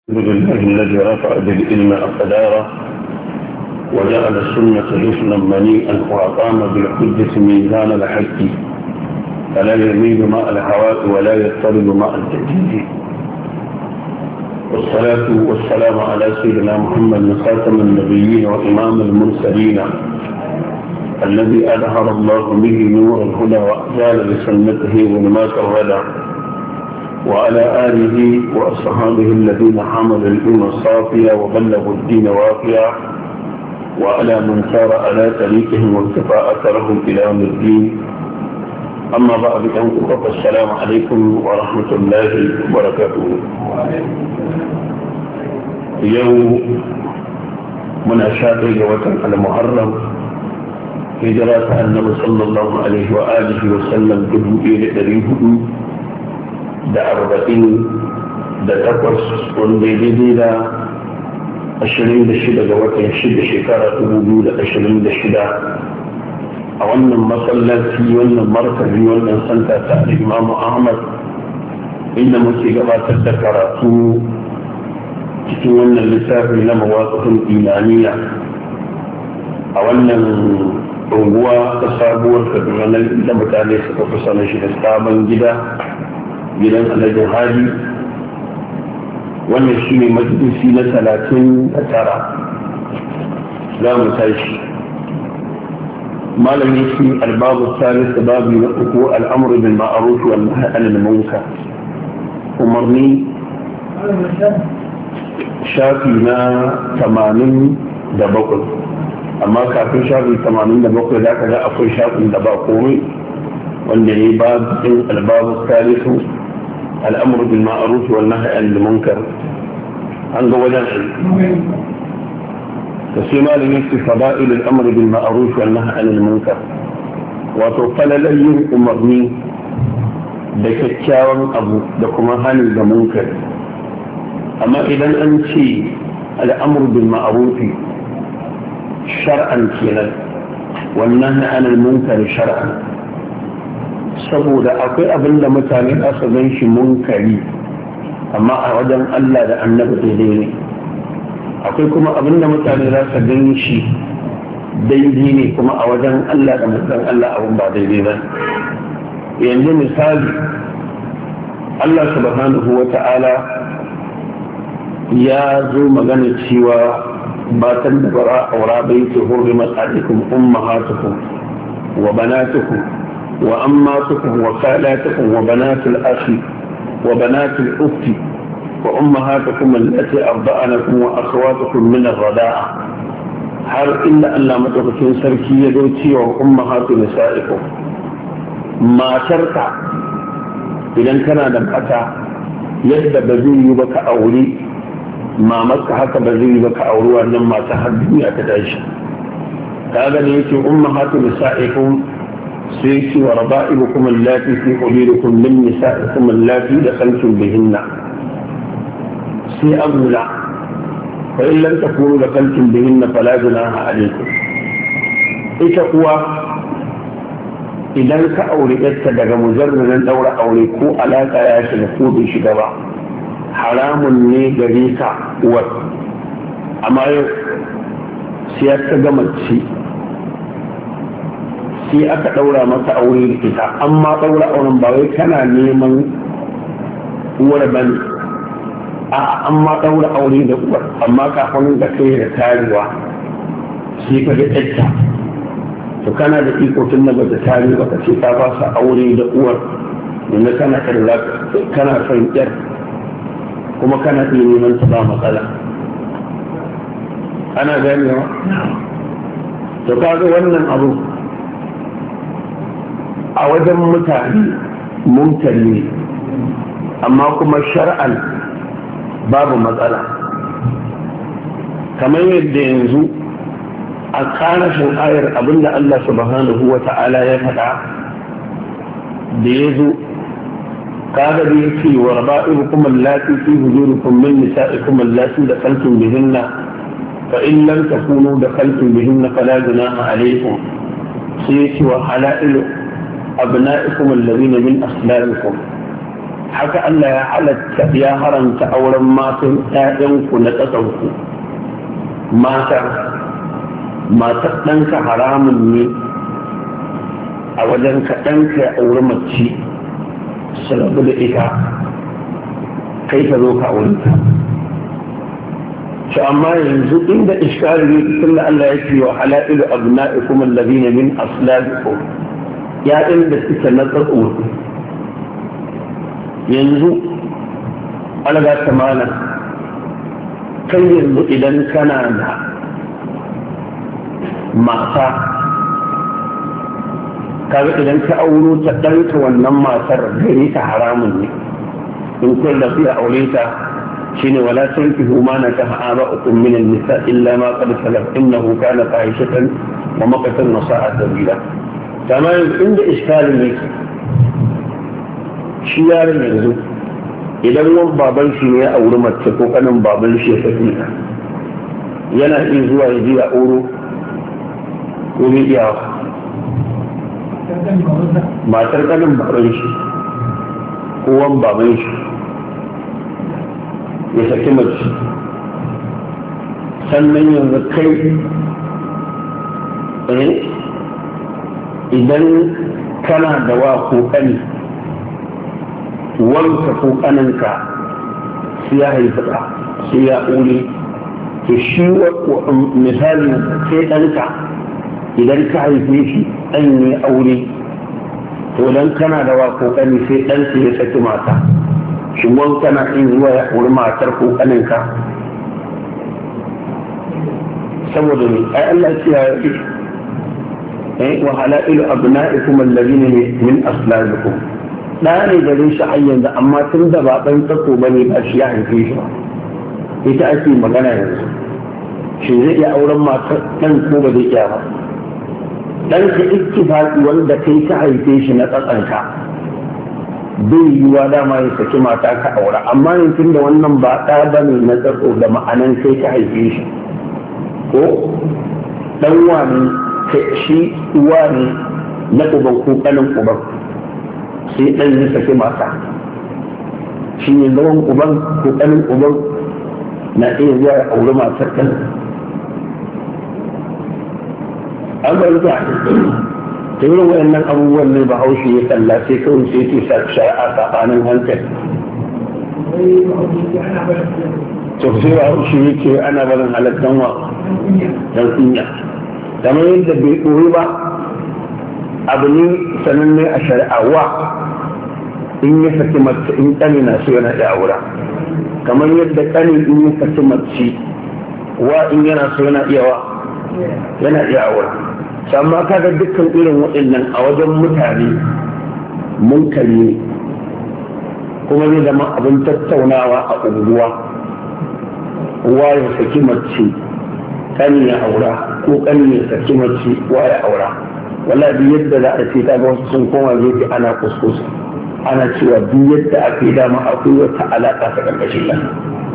الحمد لله الذي رفع بالعلم أقداره وجعل السنة حسنا منيئا وأقام بالحجة ميزان الحق فلا يميل ماء الهواء ولا يضطرب ماء التجديد. والصلاة والسلام على سيدنا محمد خاتم النبيين وإمام المرسلين الذي أظهر الله به نور الهدى وأزال بسنته ظلمات الردى وعلى آله وأصحابه الذين حملوا العلم الصافية وبلغوا الدين وافيا وعلى من سار على طريقهم واكتفى أثرهم إلى يوم الدين. أما بعد فالسلام عليكم ورحمة الله وبركاته. يوم من أشاهد وطن المحرم هجرة النبي صلى الله عليه وآله وسلم إلى دريه da 48 wanda ya daidai da 26 ga watan 6 shekara 2026 a wannan masallaci wannan markazi wannan santa ta Imam Ahmad inda muke gabatar da karatu cikin wannan littafi na mawaƙifin imaniya a wannan unguwa ta sabuwar Kaduna da mutane suka fi sanin shi da sabon gidan alhajin hadi. Wannan shi ne majalisi na 39 za mu tashi malami shi albabu salis babu na uku al'amuru bil ma'ruf wal nahy anil munkar umarni shafi na 87 amma kafin shafi 87 za ka ga akwai shafin da ba komai wanda ya yi babu albabu salisu الأمر بالمعروف والنهي عن المنكر عن وجه تسمى لنفس فضائل الأمر بالمعروف والنهي عن المنكر وتقال لي أمرني بكتشاوان أبو دكما هاني المنكر. أما إذا أنت الأمر بالمعروف شرعا كنا والنهي عن المنكر شرعا saboda akwai abin da mutane za su gan shi munkari amma a wajen Allah da annabi daidai ne, akwai kuma abin da mutane za su gan shi daidai ne kuma a wajen Allah da mutan Allah abin ba daidai ba. Yanzu misali Allah subhanahu wa ta'ala ya zo magana cewa batan da bara aura bai ce hurrimat alaikum ummahatukum wa banatukum وأماتكم وخالاتكم وبنات الأخ وبنات الأخت وأمهاتكم التي أرضعنكم وأخواتكم من الرضاعة هل إلا أن لا متوقفين سركية دوتي وأمهات نسائكم ما تركع إذا كان دمعتا يد بزي بك أولي ما مك هكا بزي بك أولي وأنما تحدثني أكداش هذا ليتي أمهات نسائكم سيسي وربائبكم اللاتي في حجوركم من نسائكم اللاتي دخلتم بهن سي أغلى فإن لم تكونوا دخلتم بهن فلا جناح عليكم. إتقوى إذا كأولئك daga mujarradin daura aure ko alaka ya shiga ko bai shiga ba haramun ne gare ka uwar, amma yau sai ta gama ci sai aka daura masa aure da ita, amma daura auren ba wai kana neman uwar bane a amma daura aure da uwar, amma kafin da kai da tarewa sai ka ga ɗanta to kana da iko tun da bata tare ba ka ce ka fasa aure da uwar yanzu kana kana son yar kuma kana iya neman ta ba matsala. Ana ganewa to kaga wannan abu a wajen mutane munkari ne amma kuma shar'an babu matsala, kamar yadda yanzu a ƙarashin ayar abinda Allah subhanahu wa ta'ala ya faɗa da ya zo kaga da ya ce wa raba'ibukum allati fi hujurikum min nisa'ikum allati dakhaltum bihinna fa in lam takunu dakhaltum bihinna fala junaha alaykum sai ya ce wa halailu أبنائكم الذين من أصلابكم haka Allah ya halatta ya haranta auren matan ƴaƴanku na ƙasanku matar ɗanka haramun ne a wajen ka ɗanka ya auri mace su rabu da ita kai ka zo ka aure ta to amma yanzu inda iskari ne tunda Allah ya ce wa halailu abna'ikum alladhina min aslabikum ya inda suke na tsatso yanzu alaga tamana kai yanzu idan kana da mata kaga idan ka auro ta ɗanka wannan matar gare ta haramun ne in kun da fiye aure ta shine wala tankihu ma nakaha aba'ukum min an-nisa illa ma qad salaf innahu kana fahishatan wa maqtan wa sa'a sabila tamam inda iskalin yake shi yaron yanzu idan wani baban shi ne ya auri mace ko kanin baban shi ya tafi yana iya zuwa ya je a auro ko bai iya matar kanin baban shi ko wani baban shi ya saki mace sannan yanzu kai idan kana da wa ko kani wanka ko kaninka sai ya haifi ɗa sai ya ƙure to shi misali sai ɗanka idan ka haife shi ɗan ne aure to dan kana da wa ko kani sai ɗansa ya saki mata shi wanka na in zuwa ya auri matar ko kaninka saboda ne ai Allah ya ce wa halailu abna'ikum alladhina min aslabikum da ne gare shi har yanzu amma tun da ba ɗan tsako ba ne ba shi ya haife shi ba ita ake magana yanzu shi zai iya auren matar ɗan ko ba zai iya ba ɗan ka ittifaqi wanda kai ka haife shi na tsatsanka bai yiwuwa dama ya saki mata ka aura amma yanzu da wannan ba ɗa ba ne na tsako da ma'anan kai ka haife shi ko ɗan wani shi uwa ne na uban ko ƙanin uban sai ɗan ya saki mata shi ne zaman uban ko ƙanin uban na iya zuwa ya auri matar ɗan an bari ta ta yi wayannan abubuwan ne ba haushe ya kalla sai kawai sai ce shari'a tsakanin hankali to sai ba haushe ya ce ana barin halattan wa dan kunya kamar yadda bai ɗori ba abu ne sananne a shari'a wa in ya saki mace in ƙani na so yana iya aura kamar yadda ƙani in ya saki mace wa in yana so yana iya aura amma kaga dukkan irin waɗannan a wajen mutane munkari ne kuma zai zama abin tattaunawa a unguwa wa ya saki mace ƙani ya aura ko ƙani ya saki mace wa ya aura wala duk yadda za a ce ta ga wasu sun koma gefe ana kuskus ana cewa duk yadda aka yi dama akwai wata alaƙa ta ƙarƙashin nan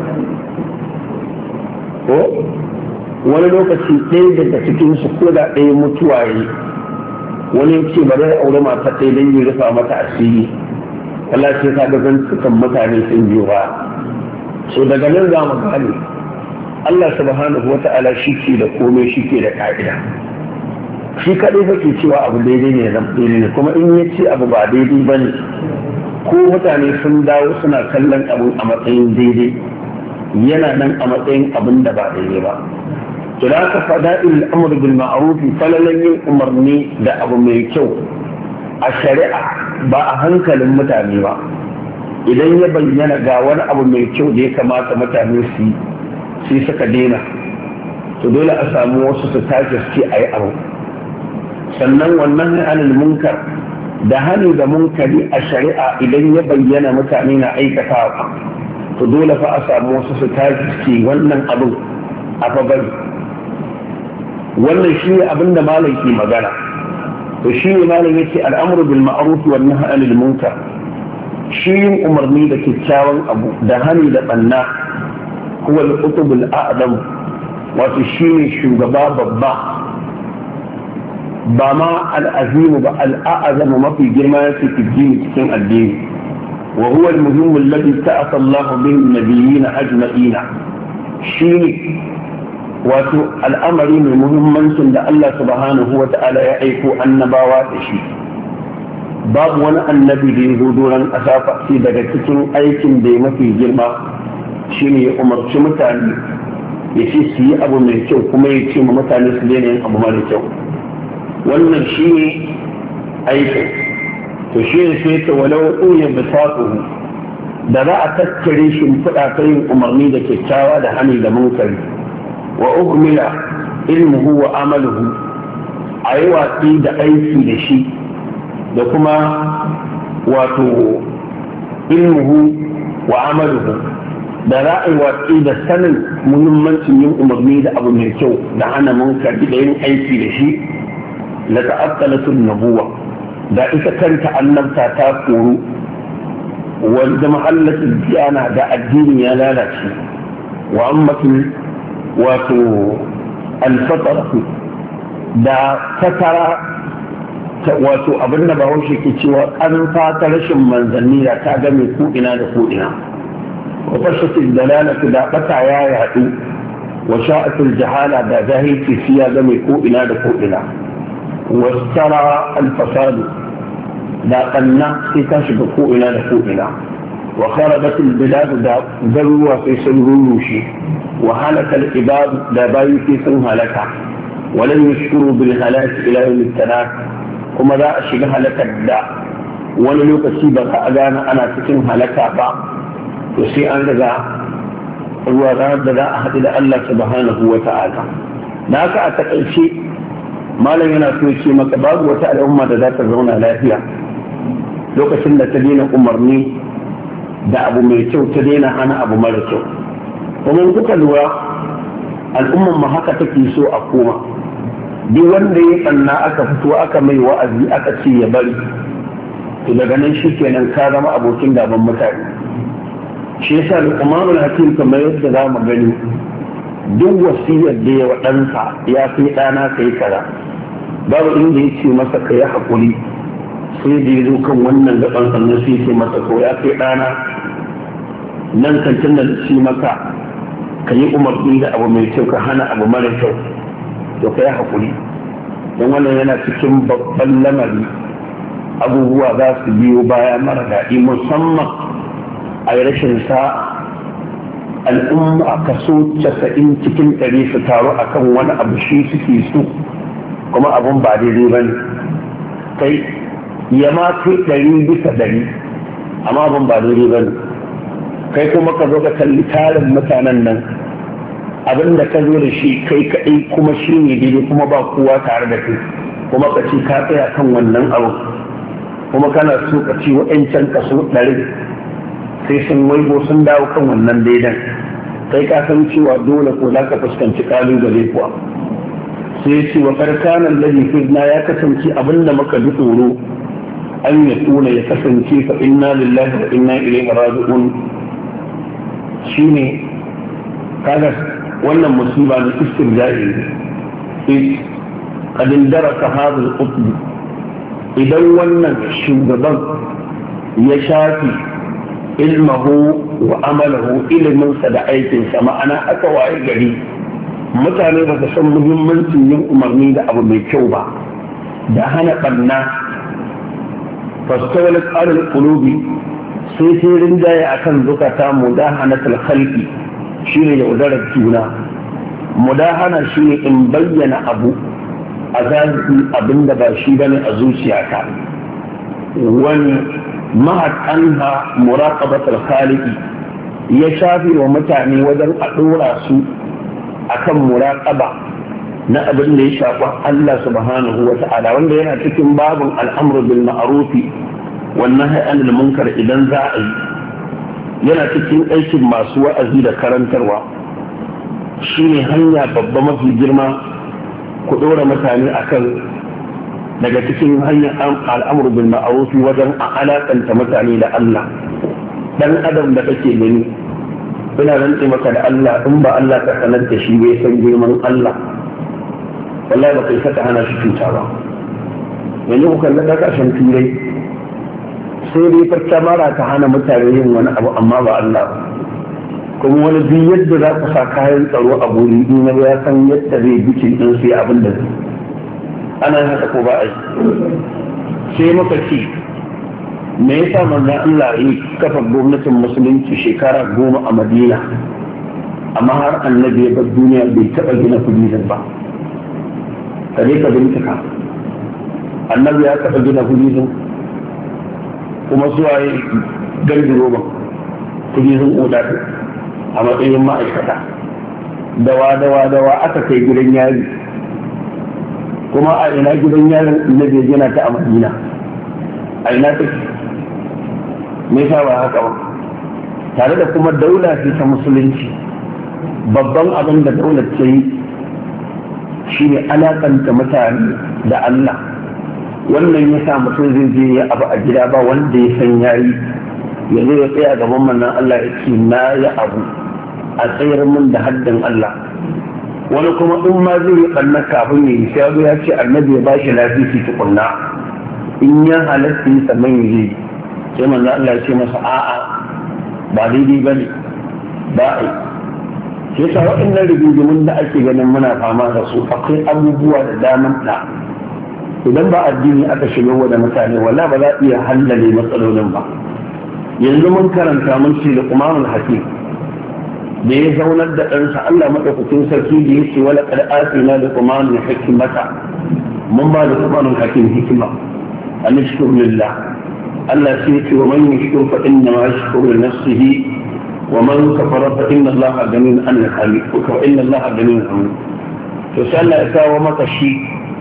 ko wani lokaci ɗaya daga cikin su ko da ɗaya mutuwa yi wani ce ba zai aure mata ɗaya don yi rufa mata asiri wala ce ka ga zantukan mutane sun biyo ba so daga nan za mu gane Allah subhanahu wa ta'ala shi ke da komai shi ke da ka'ida shi kaɗai kake cewa abu daidai ne zan daidai ne kuma in ya ce abu ba daidai ba ne ko mutane sun dawo suna kallon abu a matsayin daidai yana nan a matsayin abin da ba daidai ba to da aka faɗa al'amur bil ma'rufi falalan yin umarni da abu mai kyau a shari'a ba a hankalin mutane ba idan ya bayyana ga wani abu mai kyau da ya kamata mutane su yi suka daina to dole a samu wasu su tashi su ce a yi abu sannan wannan anil munkar da hani da munkari a shari'a idan ya bayyana mutane na aikatawa to dole fa a samu wasu su tashi su ce wannan abin a fa bari wannan shi ne abin da malam ke magana to shi ne malam yake al'amru bil ma'ruf wa nahy anil munkar shi yin umarni da kyakkyawan abu da hani da banna huwa al-qutb al-a'zam wato shi ne shugaba babba ba ma al'azimu ba al'a'azamu mafi girma yake cikin addini وهو المهم الذي بعث الله به النبيين أجمعين شيء wato al'amari mai muhimmancin da Allah subhanahu wa ta'ala ya aiko annabawa da shi babu wani annabi da ya zo doron ƙasa sai daga cikin aikin da ya mafi girma shine ya umarci mutane ya ce su yi abu mai kyau kuma ya ce ma mutane su daina yin abu mara kyau wannan shine aikin to shi ne sai ta walau ɗuya bisatuhu da za a tattare shi fuɗa ta yin umarni da kyakkyawa da hani da munkari wa uhmila ilmuhu wa amaluhu a yi watsi da aiki da shi da kuma wato ilmuhu wa amaluhu da za a yi watsi da sanin muhimmancin yin umarni da abu mai kyau da hana munkari da yin aiki da shi la ta'attalatun nabuwa da ita kanta annabta ta koru wanda mahallatin diyana da addini ya lalace wa ammatin wato alfatarku da fatara wato abin da bahaushe ke cewa an fata rashin manzanni da ta game ko'ina da ko'ina wa fashatin dalalatu da bata ya yaɗu wa sha'atul jahala da jahilci shi ya game ko'ina da ko'ina wa tara alfasadu da ƙanna sai ta shiga ko'ina da ko'ina wa kharabatul biladu da garuruwa sai sun rurrushe وهلك العباد لا باي في سن هلكا ولن يشكروا بالهلاك الى يوم التناد كما ذا اشيغ هلكا دا wani lokaci ba ka gane ana cikin halaka ba to sai an riga ruwa da za a haɗu da Allah subhanahu wa ta'ala da haka a takaice malam yana so ya ce maka babu wata al'umma da za ta zauna lafiya lokacin da ta daina umarni da abu mai kyau ta daina hana abu mara kyau kuma kuka lura al'umman ma haka take so a koma duk wanda ya tsanna aka fito aka mai wa'azi aka ce ya bari to daga nan shi kenan ka zama abokin gaban mutane shi yasa Luqmanul Hakim kamar yadda za mu gani duk wasiyar da ya waɗansa ya fi ɗana kai kaza babu inda ya ce masa ka yi haƙuri sai da ya zo kan wannan gaban sannan sai ce masa ko ya fi ɗana nan kantin da shi maka ka yi umarni da abu mai kyau ka hana abu mara kyau to ka yi haƙuri don wannan yana cikin babban lamari abubuwa za su biyo baya mara daɗi musamman a yi rashin sa'a al'umma kaso 90 cikin 100 su taru akan wani abu shi suke so kuma abun ba daidai ba ne kai ya ma kai 100% amma abun ba daidai ba ne kai kuma ka zo ka kalli tarin mutanen nan abinda ka zo da shi kai kaɗai kuma shi ne daidai kuma ba kowa tare da kai kuma ka ci ka tsaya kan wannan abu kuma kana so ka ci wa'ancan kaso 100 sai sun waigo sun dawo kan wannan daidan kai ka san cewa dole ko za ka fuskanci kalubale kuwa sai ya ce wa karkanan lalli firna ya kasance abinda muka ji tsoro an ya tuna ya kasance fa inna lillahi wa inna ilaihi raji'un shine kaga wannan musiba na istirja'i ne kadin daraka hadal qutb idan wannan shugaban ya shafi ilmahu wa amalahu iliminsa da aikinsa ma'ana aka waye gari mutane ba su san muhimmancin yin umarni da abu mai kyau ba da hana ɓanna fastawalat alal qulubi sai rinjaye akan zukata mudahanatul khalqi shine yaudarar juna mudahana shine in bayyana abu a zahiri abinda ba shi bane a zuciyata wani mahad anha muraqabatul khaliqi ya shafi wa mutane wajen a dora su akan muraqaba na abin da ya shafi Allah subhanahu wa ta'ala wanda yana cikin babun al'amru bil ma'rufi wannan hay'anul munkar idan za a yi yana cikin aikin masu wa'azi da karantarwa shine hanya babba mafi girma ku ɗora mutane akan daga cikin hanyar al'amru bil ma'ruf wajen a alakanta mutane da Allah dan adam da kake gani ina rantsi maka da Allah in ba Allah ka sanar da shi bai san girman Allah wallahi ba kai saka hana shi cuta ba yanzu ku kalla kasashen turai sai dai farta mara ta hana mutane yin wani abu amma ba Allah ba. Kuma wani duk yadda za ku sa kayan tsaro a guri in ya san yadda zai bice din sai abin da zai ana haka ko ba a yi. Sai muka ce me yasa manzon Allah ya kafa gwamnatin musulunci shekara 10 a Madina amma har annabi ya bar duniya bai taɓa gina kudizin ba. Ka je ka bincika annabi ya taɓa gina kudizin kuma suwaye gandiro ba kudizin odatu a matsayin ma'aikata dawa aka kai gidan yari kuma a ina gidan yarin annabi ya gina ta a Madina a ina take me yasa ba haka ba tare da kuma daula ce ta musulunci babban abin da daular ta yi shi ne alakanta mutane da Allah wannan ya sa mutum zai je ya abu a gida ba wanda ya san yayi ya zo ya tsaya gaban mannan Allah ya ce na ya abu a tsayar min da haddin Allah wani kuma in ma zai yi ɓanna kafin ya yi sai ya ce annabi ya ba shi lafiya tukunna in ya halatta yi sannan ya yi sai manzan Allah ya ce masa a'a ba daidai ba ne ba a yi sai sa waɗannan rigingimin da ake ganin muna fama da su akwai abubuwa da daman da idan ba addini aka shiga wa da mutane wala ba za a iya hallale matsalolin ba. Yanzu mun karanta mun ce da Luqmanul Hakim da ya zaunar da ɗansa Allah maɗaukakin sarki da ya ce wala qad atina Luqmanul hikmata mun ba da Luqmanul Hakim hikima an yashkuru lillah Allah sai ya ce wa man yashkur fa inna ma yashkuru li nafsihi ومن كفر فإن الله غني عن الحميد وإن الله غني حميد فسأل إساء ومكشي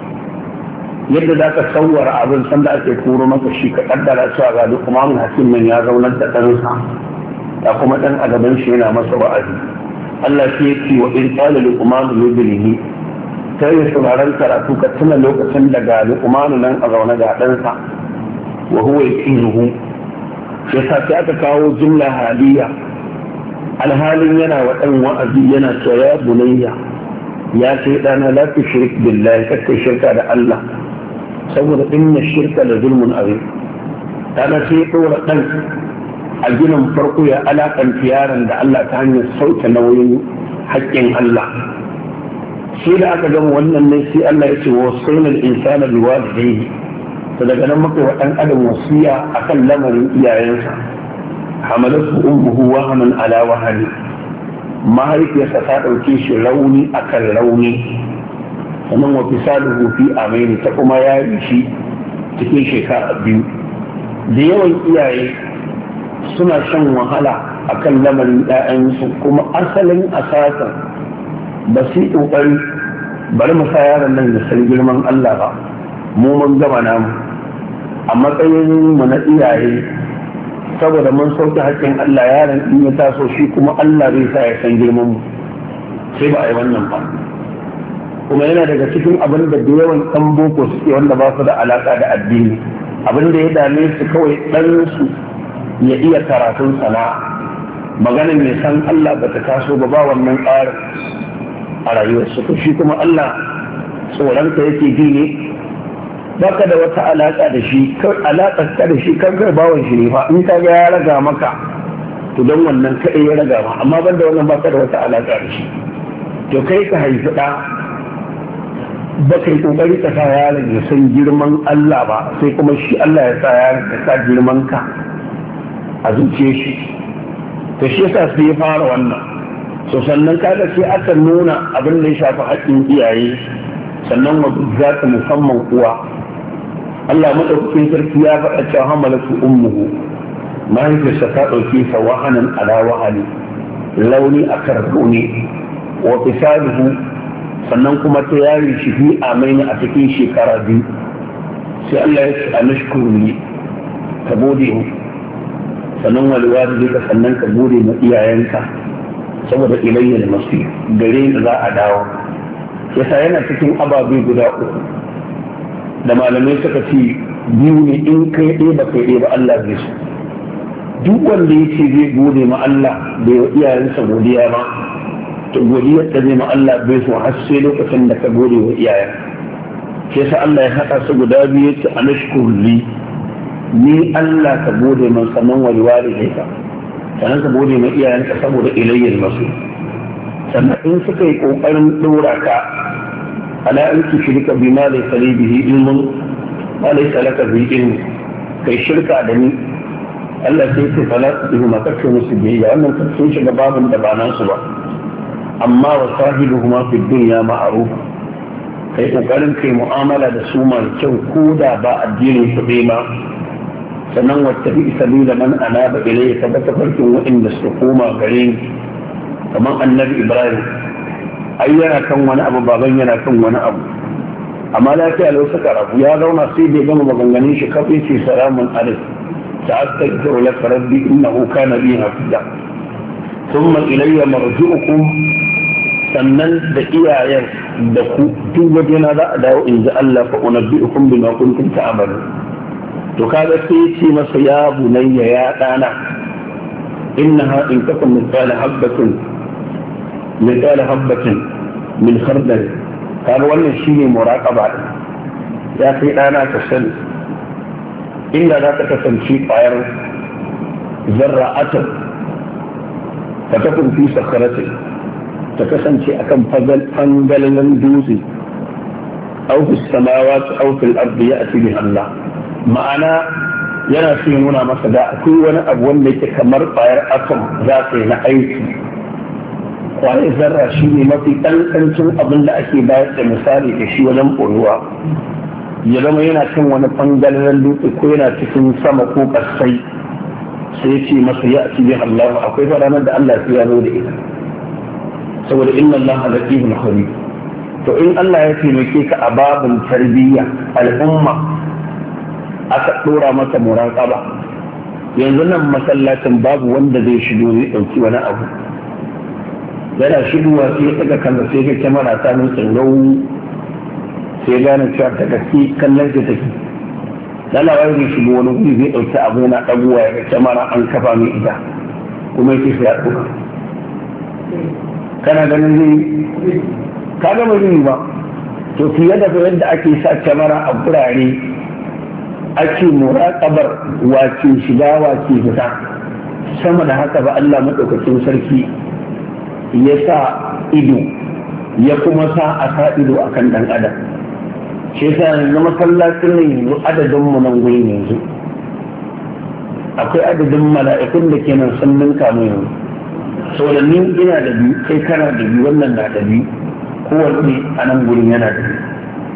yadda za ka tsawara abin sanda ake koro maka shi ka kaddara cewa ga duk kuma hakim nan ya zaunar da ɗansa da kuma ɗan a gaban shi yana masa wa'azi Allah shi ya ce wa in qala luqman libnihi sai ya sauraron karatu ka tuna lokacin da ga luqman nan a zaune ga ɗansa wa huwa yaqinuhu yasa sai aka kawo jumla haliya alhalin yana wa ɗan wa'azi yana cewa ya bunayya ya ce ɗana la tushrik billahi kakkai shirka da Allah saboda inna shirka la zulmun azim ɗana sai ɗora ɗan a ginin farko ya alaƙanta yaron da Allah ta hanyar sauke nauyin haƙƙin Allah sai da aka gama wannan ne sai Allah ya ce wa sainal insana biwalidayhi to daga nan muka wa ɗan adam wasiya akan lamarin iyayensa hamalatu ummuhu wahanan ala wahani mahaifiyarsa ta ɗauke shi rauni akan rauni sannan wa fisaluhu fi amaini ta kuma yari shi cikin shekara 2 da yawan iyaye suna shan wahala akan lamarin ƴaƴansu kuma asalin asasan ba su yi ƙoƙari bari mu sa yaron nan da san girman Allah ba mu mun gama namu a matsayin mu na iyaye saboda mun sauke haƙƙin Allah yaron in ya taso shi kuma Allah zai sa ya san girman mu sai ba a yi wannan ba kuma yana daga cikin abin da da yawan ɗan boko suke wanda ba su da alaƙa da addini abin da ya dame su kawai ɗansu ya iya karatun sana'a maganin ya san Allah ba ta taso ba ba wannan tsarin a rayuwarsu to shi kuma Allah tsoronka yake ji ne baka da wata alaƙa da shi alaƙar ka da shi kan kai bawon shi ne fa in ka ga ya raga maka to don wannan kaɗai ya raga ma amma ban da wannan baka da wata alaƙa da shi to kai ka haifi ɗa ba kai ƙoƙari ka sa yaron ya san girman Allah ba sai kuma shi Allah ya sa yaron ya sa girman ka a zuciya shi to shi yasa sai ya fara wannan so sannan kaga sai aka nuna abin da ya shafi haƙƙin iyaye sannan wa za ta musamman uwa Allah madaukakin sarki ya faɗa cewa hamalatu ummuhu mahaifiyarsa ta ɗauke sa wahanan ala wahani launi a rauni wa fisaluhu sannan kuma ta yari shi fi amaini a cikin shekara 2 sai Allah ya ce a nashkuru ka gode mu sannan walwari ka sannan ka gode ma iyayenka saboda ilayya da masu gare da za a dawo yasa yana cikin ababe guda 3 da malamai suka ce 2 ne in kai ɗaya ba kai ɗaya ba Allah zai so duk wanda ya ce zai gode ma Allah bai wa iyayensa godiya ba to godiyar da zai ma Allah bai so har sai lokacin da ka gode wa iyayen yasa Allah ya haɗa su guda biyu ta anashkur li ni Allah ka gode man sannan wali walidayka sannan ka gode ma iyayenka saboda ilayyal masu sannan in suka yi kokarin dora ka ala an tushrika bima laysa li bihi ilmun ma laysa laka bi ilm kai shirka da ni Allah sai ce fala tuhu ma kace musu biyayya wannan sun shiga babin da ba nasu ba amma wa sahibuhuma fi dunya ma'ruf kai kokarin kai mu'amala da su mai kyau ko da ba addinin su bai ma sannan wata bi sabila man anaba ilayya tabbata farkin wa'inda su koma gare ni kamar annabi Ibrahim ai yana kan wani abu baban yana kan wani abu amma lafiya lau suka rabu ya zauna sai bai gama maganganun shi kafin ce salamun alaikum سأستغفر لك ربي إنه كان بي حفيظا ثم إلي مرجعكم sannan da iyayen da ku duk wajena za a dawo in ji Allah fa unabbi'ukum bima kuntum ta'malu to kaga sai ce masa ya bunayya ya dana innaha in takum mithqala habatin min khardal kaga wannan shine muraqaba ya kai dana ka sani inda za ka kasance ƙwayar zarra'atar ta kafin fi sakaratin ta kasance a kan fangalin dutse aufis samawa ta aufil ardi ya asibi Allah ma'ana yana so nuna masa da akwai wani abu wanda yake kamar ƙwayar atom za ka yi na aiki ƙwayar zarra shi ne mafi ƙanƙancin abin da ake bayar da misali da shi wajen ɓoyuwa ya zama yana kan wani bangaren dutse ko yana cikin sama ko kasai sai ce masa ya ci bin Allah akwai ranar da Allah ya zo da ita saboda inna Allah latifun khabir to in Allah ya taimake ka a babin tarbiyya al'umma aka dora mata muraqaba yanzu nan masallacin babu wanda zai shigo zai dauki wani abu yana shigowa sai ya daga kansa sai ga kyamara ta nutsin rau sai gane cewa ta gaske kallon ta take lalawar da shigo wani guri zai ɗauki abu yana ɗaguwa ya ga kyamara an kafa mai ita kuma yake sai ya ɗauka kana ganin zai ka gama zai ba to fiye da yadda ake sa kyamara a gurare ake muraƙabar wace shiga wace fita sama da haka ba Allah maɗaukakin sarki ya sa ido ya kuma sa a sa ido akan ɗan adam shi yasa yanzu masallacin ne yanzu adadin mu nan gurin yanzu akwai adadin mala'ikun da ke nan sun ninka mu yanzu saboda ni ina da biyu kai kana da biyu wannan na da biyu kowanne a nan gurin yana da biyu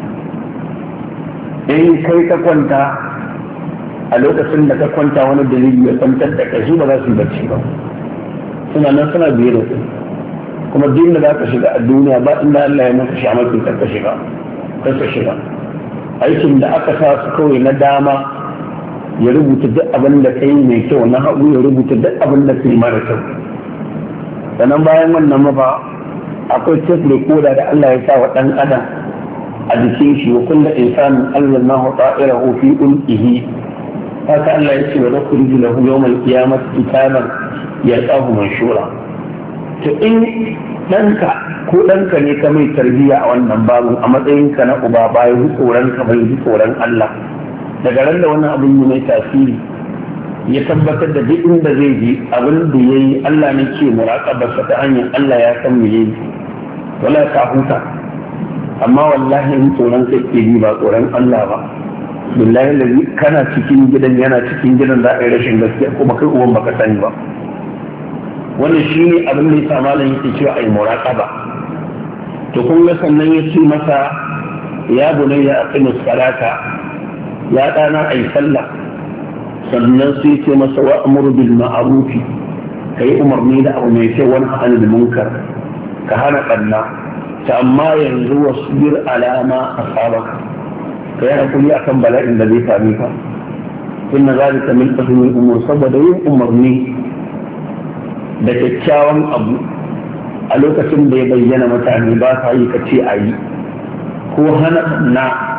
in kai ka kwanta a lokacin da ka kwanta wani dalili ya kwantar da kai su ba za su yi bacci ba suna nan suna biye da su kuma duk da za ka shiga a duniya ba inda Allah ya maka shi a mafi ka shiga aikin da aka sa su kawai na dama ya rubuta duk abin da kai mai kyau na hagu ya rubuta duk abin da kai mara kyau sannan bayan wannan mafa akwai tape recorder da Allah ya sa wa dan adam a jikin shi wa kullu insanin allahu ta'irahu fi ulqihi haka Allah ya ce wa nakhriju lahu yawmal qiyamati kitaban yalqahu manshura to in ɗanka ne ka mai tarbiyya a wannan babu a matsayinka na uba bayan ji tsoron ka bai ji tsoron Allah daga ran da wannan abin yi mai tasiri ya tabbatar da duk inda zai je abin da ya yi Allah ne ke muraƙabarsa ta hanyar Allah ya san me yayi wala ka huta amma wallahi in tsoron kai ke ji ba tsoron Allah ba billahi lazi kana cikin gidan yana cikin gidan za a yi rashin gaskiya kuma kai uwan baka sani ba wannan shi ne abin da ya sa malam yake cewa ai muraqaba to kun ga sannan ya ce masa ya bunayya aqimus salata ya dana ai sallah sannan sai ce masa wa amuru bil ma'ruf kai umarni da abu mai kyau wani anil munkar ka hana kanna ta amma yanzu wasbir alama asabaka kai hakuri akan bala'in da zai same ka inna zalika min azmi umur saboda yin umarni da kyakkyawan abu a lokacin da ya bayyana mutane ba sa yi ka ce a yi ko hana na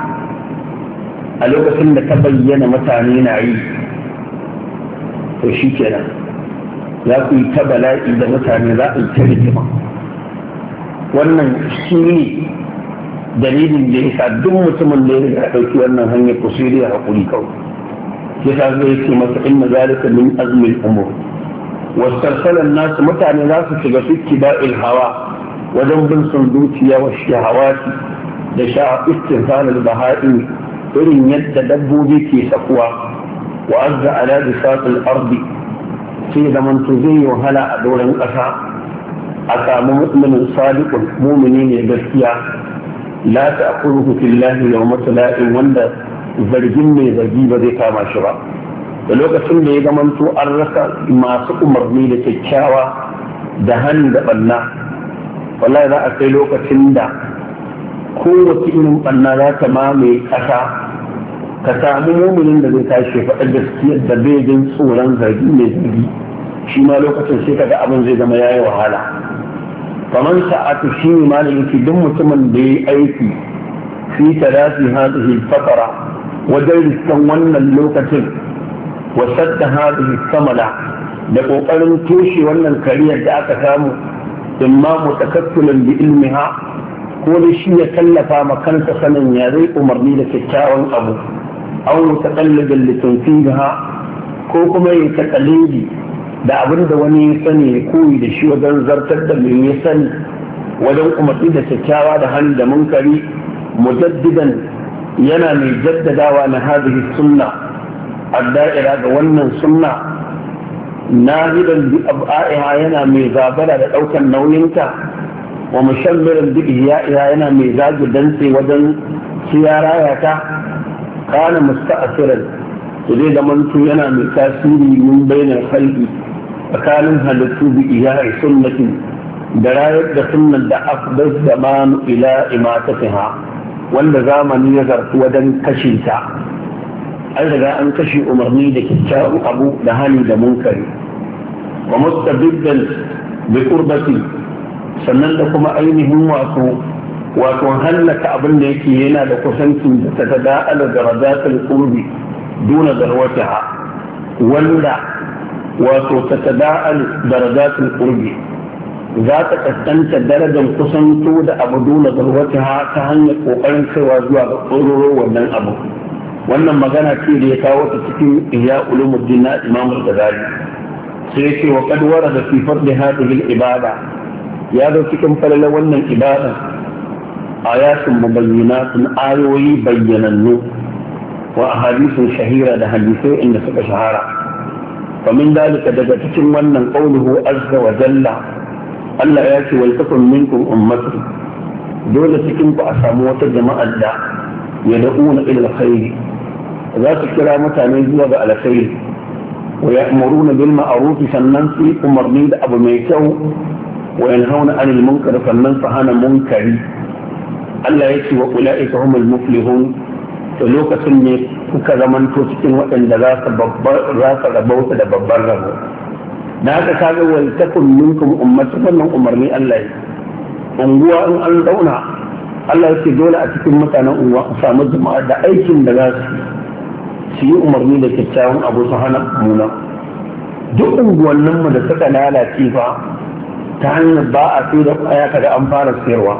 a lokacin da ta bayyana mutane na yi to shi kenan za ku yi ta bala'i da mutane za a yi ta rigima wannan shi ne dalilin da ya sa duk mutumin da ya ɗauki wannan hanyar ku sai dai haƙuri kawai yasa zai ce masa inna zalika min azmi al-umur wastarsala an-nas mutane za su shiga fittiba'il hawa wajen bin son zuciya wa shahawati da sha'a istinfal al-baha'im irin yadda dabbobi ke sakuwa wa azza ala bisat al-ardi sai zaman to zai wahala a doron ƙasa a samu mu'minin sadiqun mu'mini ne gaskiya la ta'khudhuhu fillahi yawmatu la'in wanda zargin mai zargi ba zai kama shi ba da lokacin da ya zamanto an rasa masu umarni da kyakkyawa da hannu da ɓanna wallahi za a kai lokacin da kowace irin ɓanna za ta mamaye ƙasa ka samu muminin da zai tashi faɗa gaskiyar da bai jin tsoron zargi mai zargi shi ma lokacin sai kaga abin zai zama yayi wahala kamar sa'atu shi ne malamin ki duk mutumin da ya yi aiki fi tarafi hadhihi fatara wajen riskan wannan lokacin wasadda hadhihi samala da kokarin toshe wannan kariyar da aka samu imma mutakaffilan bi ilmiha ko da shi ya tallafa ma kansa sanin ya zai umarni da kyakkyawan abu aw mutaqallidan li tanfiha ko kuma ya taqallidi da abin da wani ya sani ya koyi da shi wajen zartar da mai ya sani wajen umarni da kyakkyawa da hannu da munkari mujaddidan yana mai jaddadawa na hadhihi sunna adda'ira ga wannan sunna nahidan bi ab'iha yana mai zabara da daukan nauyinta wa mushammiran bi ihya'iha yana mai zagi dantse wajen siyaraya ta kana musta'siran idan da mantu yana mai tasiri min bainal khalqi tsakanin halittu bi ihya'i sunnatin da rayar da sunnan da afdal zaman ila imatatiha wanda zamani ya zartu wajen kashe ta an riga an kashe umarni da kyakkyawan abu da hali da munkari wa mustabiddan bi qurbati sannan da kuma ainihin wato hallaka abin da yake yana da kusancin da ta da'ala darajatul qurbi duna darwataha wanda wato ta tada'al darajatul qurbi za ta kasance darajar kusanto da abu dole zarwata ta hanyar kokarin kaiwa zuwa ga tsororo wannan abu wannan magana ce da ya kawo ta cikin ihya ulumuddin na imam al-ghazali sai yake wa qad warada fi fadli hadhihi al-ibada ya zo cikin falalar wannan ibada ayatun mubayyinatun ayoyi bayyanannu wa ahadithun shahira da hadisai inda suka shahara fa min dalika daga cikin wannan qawluhu azza wa jalla Allah ya ce wal takum minkum ummatun dole cikin ku a samu wata jama'ar da ya da'una ila alkhairi za su kira mutane zuwa ga alkhairi wa ya'muruna bil ma'ruf sannan su umarni da abu mai kyau wa yanhauna 'anil munkar sannan su hana munkari Allah ya ce wa ulaika humul muflihun to lokacin ne kuka zamanto cikin waɗanda za su rabauta da babban rabo da haka kaga wal takum minkum ummatun wannan umarni Allah ya unguwa in an dauna Allah ya ce dole a cikin mutanen unguwa a samu jama'a da aikin da za su yi umarni da kyakkyawan abu su hana muna duk unguwannin mu da suka lalace fa ta hanyar ba a sai da kwaya kada an fara sayarwa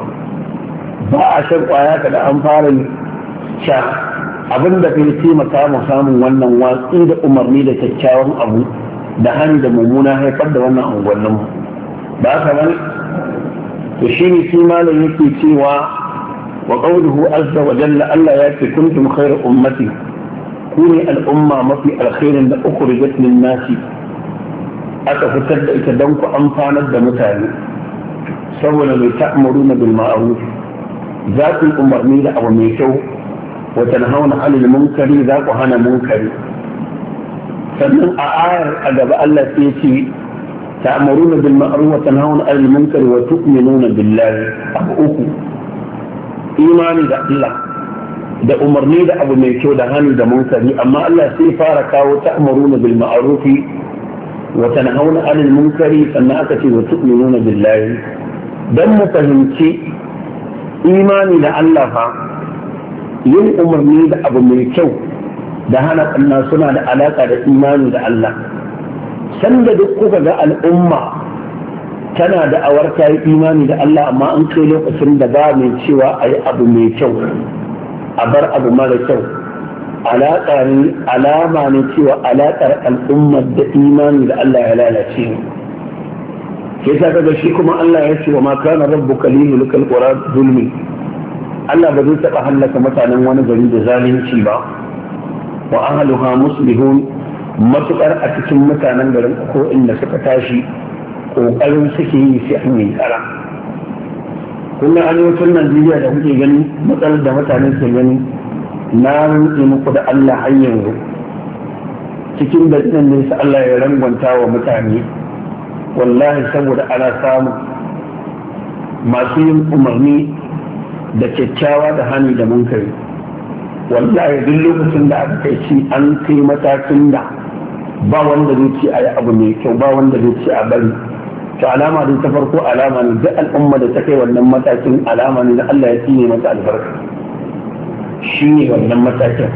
ba a shan kwaya kada an fara sha abin da kai taimaka mu samun wannan watsi da umarni da kyakkyawan abu da hannu da mummuna haifar da wannan unguwannin mu ba haka bane to shine shi malam yake cewa wa qawluhu azza wa jalla Allah ya ce kuntum khayra ummati kuni al'umma mafi alkhairin da ukhrijat lin nasi aka fitar da ita dan ku amfanar da mutane saboda mai ta'muruna bil ma'ruf za ku umarni da abu mai kyau wa tanhauna 'anil munkari za ku hana munkari sannan a ayar a gaba Allah sai ce ta'muruna bil ma'ruf wa tanhauna 'anil munkar wa tu'minuna billahi abu uku imani da Allah da umarni da abu mai kyau da hani da munkari amma Allah sai fara kawo ta'muruna bil ma'ruf wa tanhauna 'anil munkari sannan aka ce wa tu'minuna billahi dan mu fahimci imani da Allah fa yin umarni da abu mai kyau da hana ƙanna suna da alaƙa da imani da Allah sanda duk kuka ga al'umma tana da awar ta yi imani da Allah amma an kai lokacin da ba mai cewa a yi abu mai kyau a bar abu mara kyau alaƙa ne alama ne cewa alaƙar al'ummar da imani da Allah ya lalace ne ke sa kaga shi kuma Allah ya ce wa ma kana rabbuka liyulikal qura zulmi Allah ba zai taɓa hallaka mutanen wani gari da zalunci ba wa ahluha muslihun matuƙar a cikin mutanen garin ko inda suka tashi ƙoƙarin suke yi sai an yi tsara kullum arewacin Najeriya da kuke gani matsalar da mutane ke gani na rantse muku da Allah har yanzu cikin da ne sai Allah ya rangwanta wa mutane wallahi saboda ana samu masu yin umarni da kyakkyawa da hani da munkari wallahi duk lokacin da aka kai ci an kai matakin da ba wanda zai ci a yi abu mai kyau ba wanda zai ci a bari to alama dai ta farko alama ne duk al'umma da ta kai wannan matakin alama ne na Allah ya tsine mata albarka shi ne wannan matakin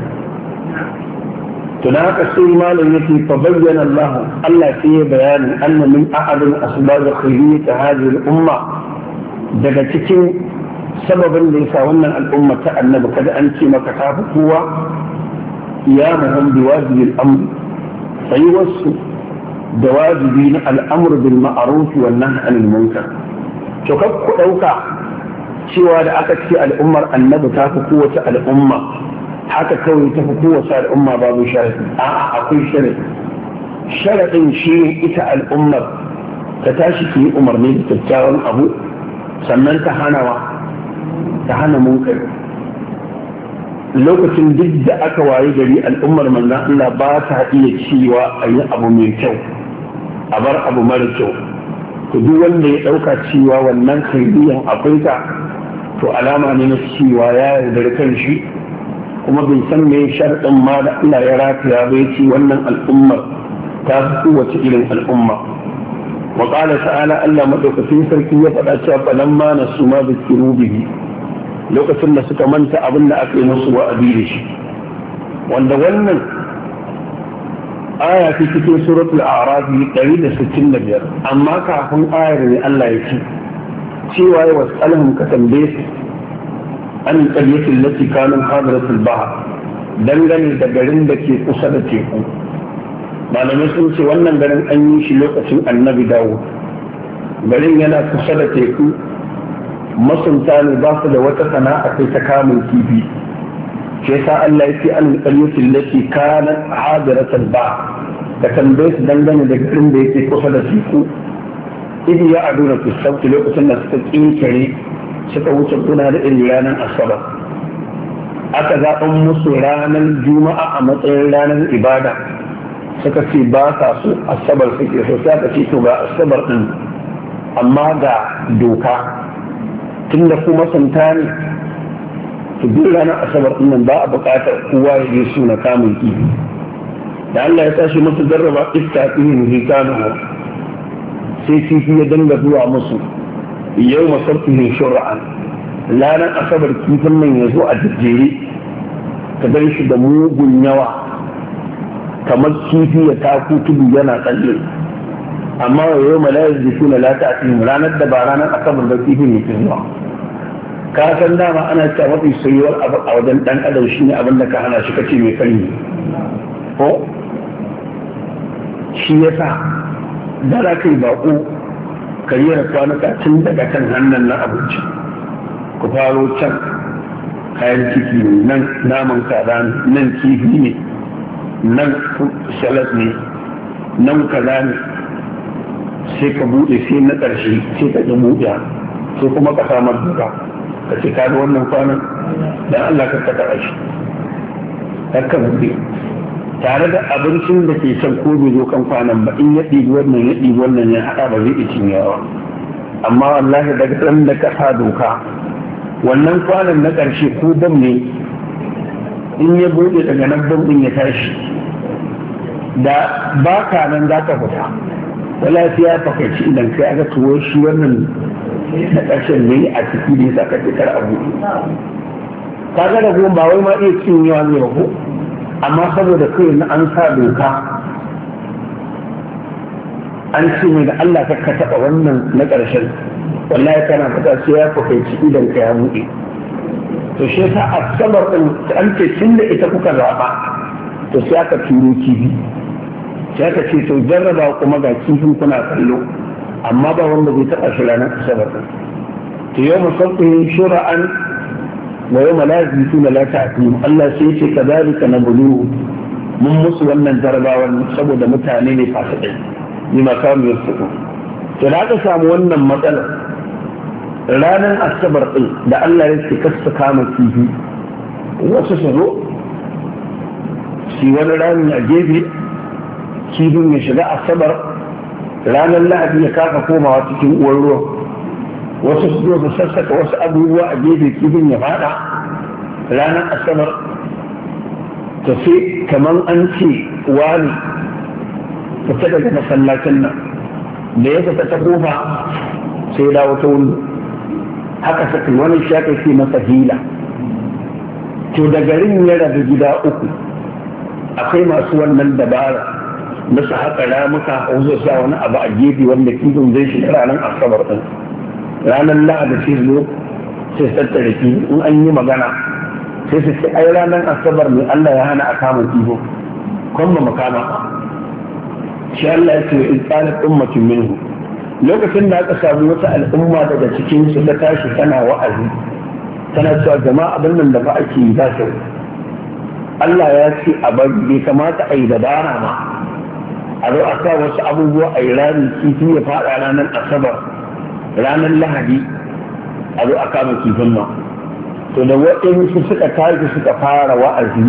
to da haka sai malam yake fa bayyana Allah sai ya bayani anna min ahadin asbab khayriyat hadhihi al-umma daga cikin sababin da yasa wannan al'umma ta annabi kada an ce maka ta fi kowa ya muhim bi wajibi al-amr sai wasu da wajibi na al'amr bil ma'ruf wa nahy anil munkar to kar ku dauka cewa da aka ce al'ummar annabi ta fi kowace al'umma haka kawai ta fi kowace al'umma babu sharadi a'a akwai sharadi sharadin shi ita al'ummar ta tashi ki yi umarni da kyakkyawan abu sannan ta hana munkari lokacin duk da aka waye gari al'ummar manzon Allah ba ta iya cewa a yi abu mai kyau a bar abu mara kyau to duk wanda ya dauka cewa wannan khairiyan akwai ta to alama ne na cewa ya yarda kan shi kuma bai san me sharɗin ma da Allah ya rataya ba ya ce wannan al'ummar ta fi kowace irin al'umma wa qala ta'ala Allah madaukakin sarki ya faɗa cewa falamma nasu ma bikiru bihi lokacin da suka manta abin da aka yi musu wa'adi da shi wanda wannan aya ta cikin suratul a'raf 165 amma kafin ayar ne Allah ya ce cewa ya wasalhum ka tambaye su an qaryatin lati kanu hadiratul bahr dangane da garin da ke kusa da teku malamai sun ce wannan garin an yi shi lokacin annabi Dawud garin yana kusa da teku masunta ne ba su da wata sana'a sai ta kamun kifi shi yasa Allah ya ce an qaryatin lati kanat hadiratul bahr da tambaye su dangane da garin da yake kusa da teku idi ya aduna fi sauti lokacin da suka tsinkare suka wuce kuna da irin ranar asabar aka zaɓan musu ranar juma'a a matsayin ranar ibada suka ce ba sa so asabar suke so sai aka ce to ga asabar din amma ga doka tunda kuma santa ne to duk ranar asabar din nan ba a buƙatar kowa ya je suna kamun kifi da Allah ya tashi musu jarraba iska ɗin hikanu sai kifi ya dinga zuwa musu yau masarfihin shura'an ranar asabar kifin nan ya zo a jejjere ka gan shi da mugun yawa kamar kifi ya taku tudu yana tsalle amma yau malayar jiki na lata a cikin ranar da ba ranar asabar da kifin ya fi zuwa ka san dama ana cewa mafi soyuwar abu a wajen dan adam shi ne abin da ka hana shi kace mai kari ko shi yasa da za ka yi baƙo kariyar kwanuka tun daga kan hannun na abinci ku faro can kayan ciki ne nan naman kaza ne nan kifi ne nan salad ne nan kaza ne sai ka buɗe sai na ƙarshe sai ka ji buɗe sai kuma ka samar duka ka ce ka wannan kwanan dan Allah ka taɓa shi ka buɗe tare da abincin da ke can ko bai zo kan kwanan ba in ya ɗibi wannan ya haɗa ba zai iya yawa amma wallahi daga ɗan da ka sa doka wannan kwanan na ƙarshe ko bam ne in ya buɗe daga nan bam ɗin ya tashi da ba ka nan za ka fita wala sai ya fakaici idan kai aka tuwo shi wannan na ƙarshen ne a ciki da ya sa ka fitar a buɗe ka ga da ba wai ma iya cin yawa zai ba amma saboda kai na an sa doka an ce mai da Allah ka taɓa wannan na ƙarshen wallahi kana fata sai ya fakaici idan ka ya buɗe to shi ta asabar din an ce tun da ita kuka zaɓa to sai aka turo kifi sai aka ce to jarraba kuma ga kifin kuna kallo amma ba wanda zai taɓa shi ranar asabar din to yau musabbihin shura'an wa yau malazi na la ta'tim Allah sai ce kadhalika nabluhu mun musu wannan jarabawan saboda mutane ne fasikai ni makamu yasuku to da aka samu wannan matsalar ranar asabar din da Allah ya ce kasta kama kifi wasu su zo shi wani rami a gefe kifin ya shiga asabar ranar lahadi ya kafa komawa cikin uwar ruwa wasu su zo su sassaka wasu abubuwa a gefe kifin ya fada ranar asabar ta sai kamar an ce wani fita daga masallacin nan da ya fita ta kofa sai ya dawo ta wundu haka sakin wani shaka ce masa hila to da garin ya rabu gida uku akwai masu wannan dabara na su haka ramuka a wuzo sa wani abu a gefe wanda kifin zai shiga ranar asabar din ranar lahadi sai zo sai tattare ki in an yi magana sai su ce ai ranar asabar ne Allah ya hana a kama kifo kun ba mu kama shi Allah ya ce in tsalat ummatin minhu lokacin da aka samu wata al'umma daga cikin su ta tashi tana wa'azi tana cewa jama'a abin nan da ba ake yi ba kyau Allah ya ce a bari bai kamata a yi dabara ma a zo a sa wasu abubuwa a yi rami kifi ya faɗa ranar asabar ranar lahadi a zo a kama kifin nan to da waɗansu suka tashi suka fara wa'azi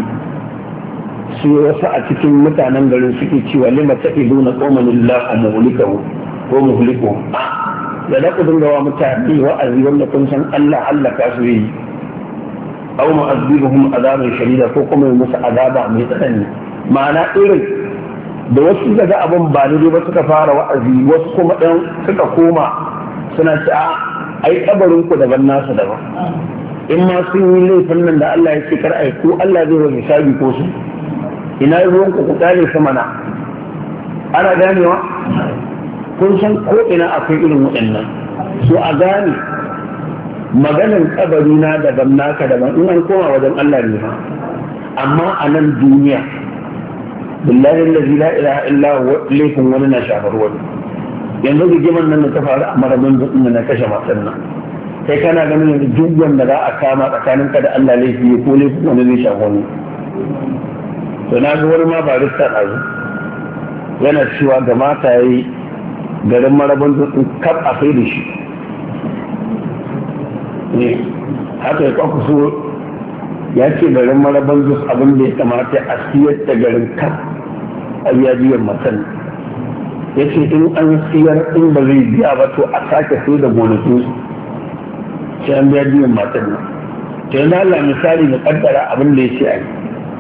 su wasu a cikin mutanen garin suke cewa lima ta ido na tsomanin lafa mahulikahu ko mahuliko da na ku dinga wa mutane wa'azi wanda kun san Allah ka su yi aw mu'azzibuhum azaban shadida ko kuma yi musu azaba mai tsanani ma'ana irin da wasu daga abin ba ne ba suka fara wa'azi wasu kuma ɗan suka koma suna ci a ai kabarin ku daban nasu daban in ma sun yi laifin nan da Allah ya ce kar ai ko Allah zai wani hisabi ko su ina ruwan ku kare su mana ana ganewa kun san ko ina akwai irin waɗannan so a gane maganin kabari na daban naka daban in an koma wajen Allah ne ma amma a nan duniya billahi allazi la ilaha illa huwa laifin wani na shafar wani yanzu rigiman nan da ta faru a marabin da na kashe matan nan kai kana ganin yanzu duk wanda za a kama tsakanin ka da Allah laifi ko laifin wani zai shafa wani to na ga wani ma barista ɗazu yana cewa ga mata yayi garin marabin dutsen kaf a sai da shi ne haka ya kwakwaso ya ce garin marabin dutsen abin da ya kamata a siyar da garin kaf a biyar matan ya ce in an siyar in ba zai biya ba to a sake sai da gonakin sai an biya matan nan to yana Allah misali na kaddara abin da ya ce a yi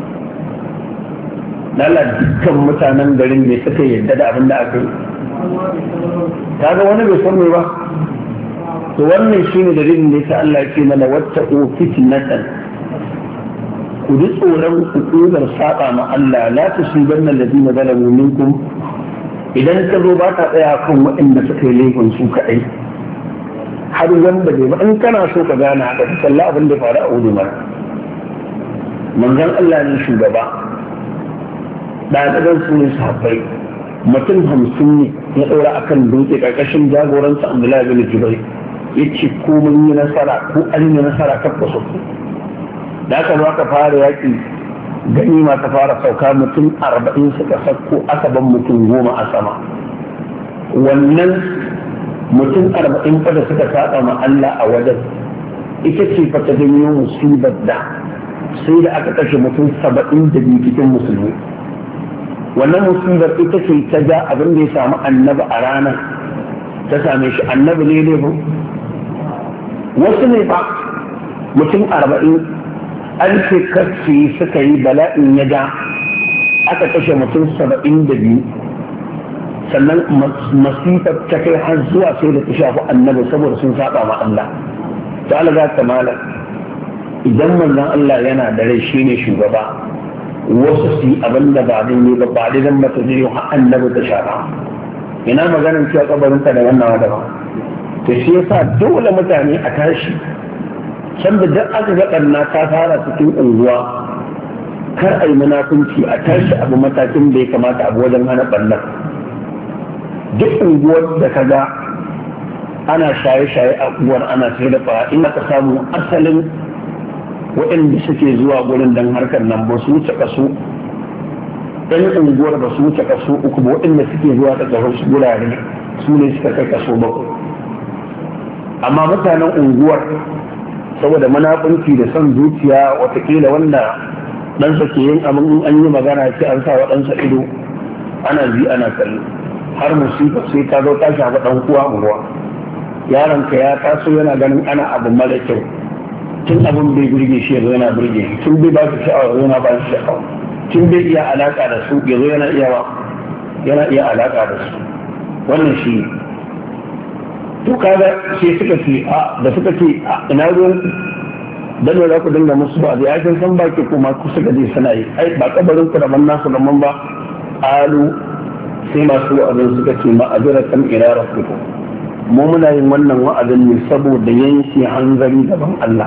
lala dukkan mutanen garin ne suka yarda da abin da aka yi kaga wani bai san me ba to wannan shine dalilin da yasa Allah ya ce mana wattaqu fitnatan ku ji tsoron hukumar saba ma Allah la tusibanna alladhina zalamu minkum idan ka zo ba ka tsaya kan waɗanda suka yi laifin su kaɗai har wanda bai ba in kana so ka gane haka ka kalla abin da faru a wuri mara manzon Allah ne shugaba ɗaliban su ne sahabbai mutum 50 ne ya ɗaura akan dutse ƙarƙashin jagoransa Abdullahi bin Jubair ya ce ko mun yi nasara ko an yi nasara kafa su da aka zo aka fara yaƙi ganima ta fara sauka mutum 40 suka sauko aka ban mutum 10 a sama wannan mutum 40 fa da suka saba ma Allah a wajen ita ce fa ta janyo musibar da sai da aka kashe mutum 72 cikin musulmi wannan musibar ita ce ta ja abin da ya samu annabi a ranar ta same shi annabi ne wasu ne fa mutum 40 an ce kafi suka yi bala'in ya ja aka kashe mutum 72 sannan masifar ta kai har zuwa sai da ta shafi annabi saboda sun saba ma Allah ta alaga ta malam idan manzon Allah yana da rai shine shugaba wasu su yi abin da ba ne ba ba da mata zai har annabi ta shafa ina maganin cewa kabarinka da wannan da ba to shi yasa dole mutane a tashi can da duk aka ga ɓarna ta fara cikin unguwa kar a yi munafunci a tashi abu matakin da ya kamata abu wajen hana ɓarnar. Duk unguwar da ka ga ana shaye-shaye a unguwar ana sai da ƙwaya in aka samu asalin waɗanda suke zuwa gurin don harkar nan ba su wuce kaso ɗan unguwar ba su wuce kaso uku ba waɗanda suke zuwa daga wasu gurare su ne suka kai kaso bakwai. Amma mutanen unguwar saboda munafunci da son zuciya watakila wanda ɗansa ke yin abin an yi magana ce an sa wa ɗansa ido ana ji ana kallo har musifa sai ta zo ta shafa ɗan kuwa unguwa yaronka ya taso yana ganin ana abu mara kyau tun abin bai burge shi yazo yana burge shi tun bai ba shi sha'awa yana ba shi sha'awa tun bai iya alaka da su yazo yana iya alaka da su wannan shi to kaga sai suka ce da suka ce ina ruwan dan da ku dinga musu ba da yakin san baki kuma ku suka je suna yi ai ba kabarin ku da man nasu da man ba alu sai masu wa'azin suka ce ma'aziratan ila rabbikum mu muna yin wannan wa'azin ne saboda yanke hanzari gaban Allah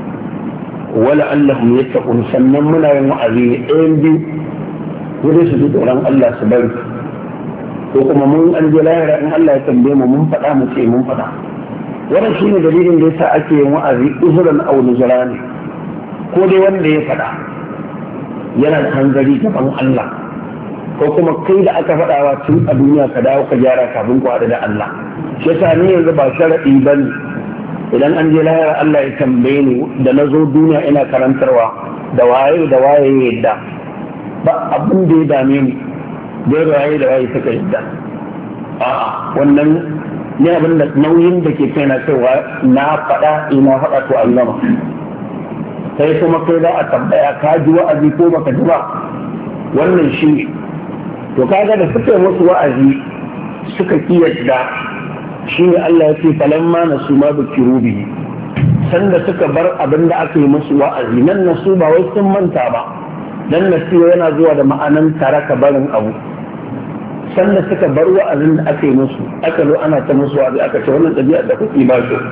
wala allahum yattaqun sannan muna yin wa'azi ɗayan biyu wurin su tsoron Allah su bari ko kuma mun an je lahira in Allah ya tambaye mu mun faɗa mu ce mun faɗa wannan shine dalilin da yasa ake yin wa'azi uzuran aw nuzrani ko dai wanda ya faɗa yana da hanzari gaban Allah ko kuma kai da aka faɗawa tun a duniya ka dawo ka gyara kafin ku haɗu da Allah shi yasa ni yanzu ba sharaɗi ba ne idan an je lahira Allah ya tambaye ni da na zo duniya ina karantarwa da waye ya yadda ba abin da ya dame ni da waye suka yadda a'a wannan ne abin da nauyin da ke kai na cewa na faɗa ina faɗa to an gama sai kuma kai za a tambaya ka ji wa'azi ko baka ji ba wannan shi ne to kaga da suka musu wa'azi suka kiyarda shi ne Allah ya ce falamma nasu ma bukiru bihi sanda suka bar abin da aka yi musu wa'azi nan nasu ba wai sun manta ba dan nasu yana zuwa da ma'anan taraka barin abu sanda suka bar wa'azin da aka yi musu aka zo ana ta musu wa'azi aka ce wannan ɗabi'a da kuke ba shi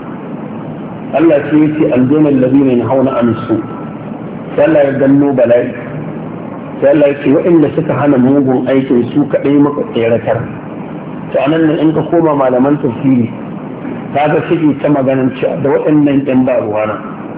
Allah ce ya ce aljanna allazina yanhauna an su sai Allah ya danno bala'i sai Allah ya ce waɗanda suka hana mugun aikin su kaɗai maka tseratar to anan ne in ka koma malaman tafsiri kaga suke ta maganin cewa da waɗannan ɗan ba ruwana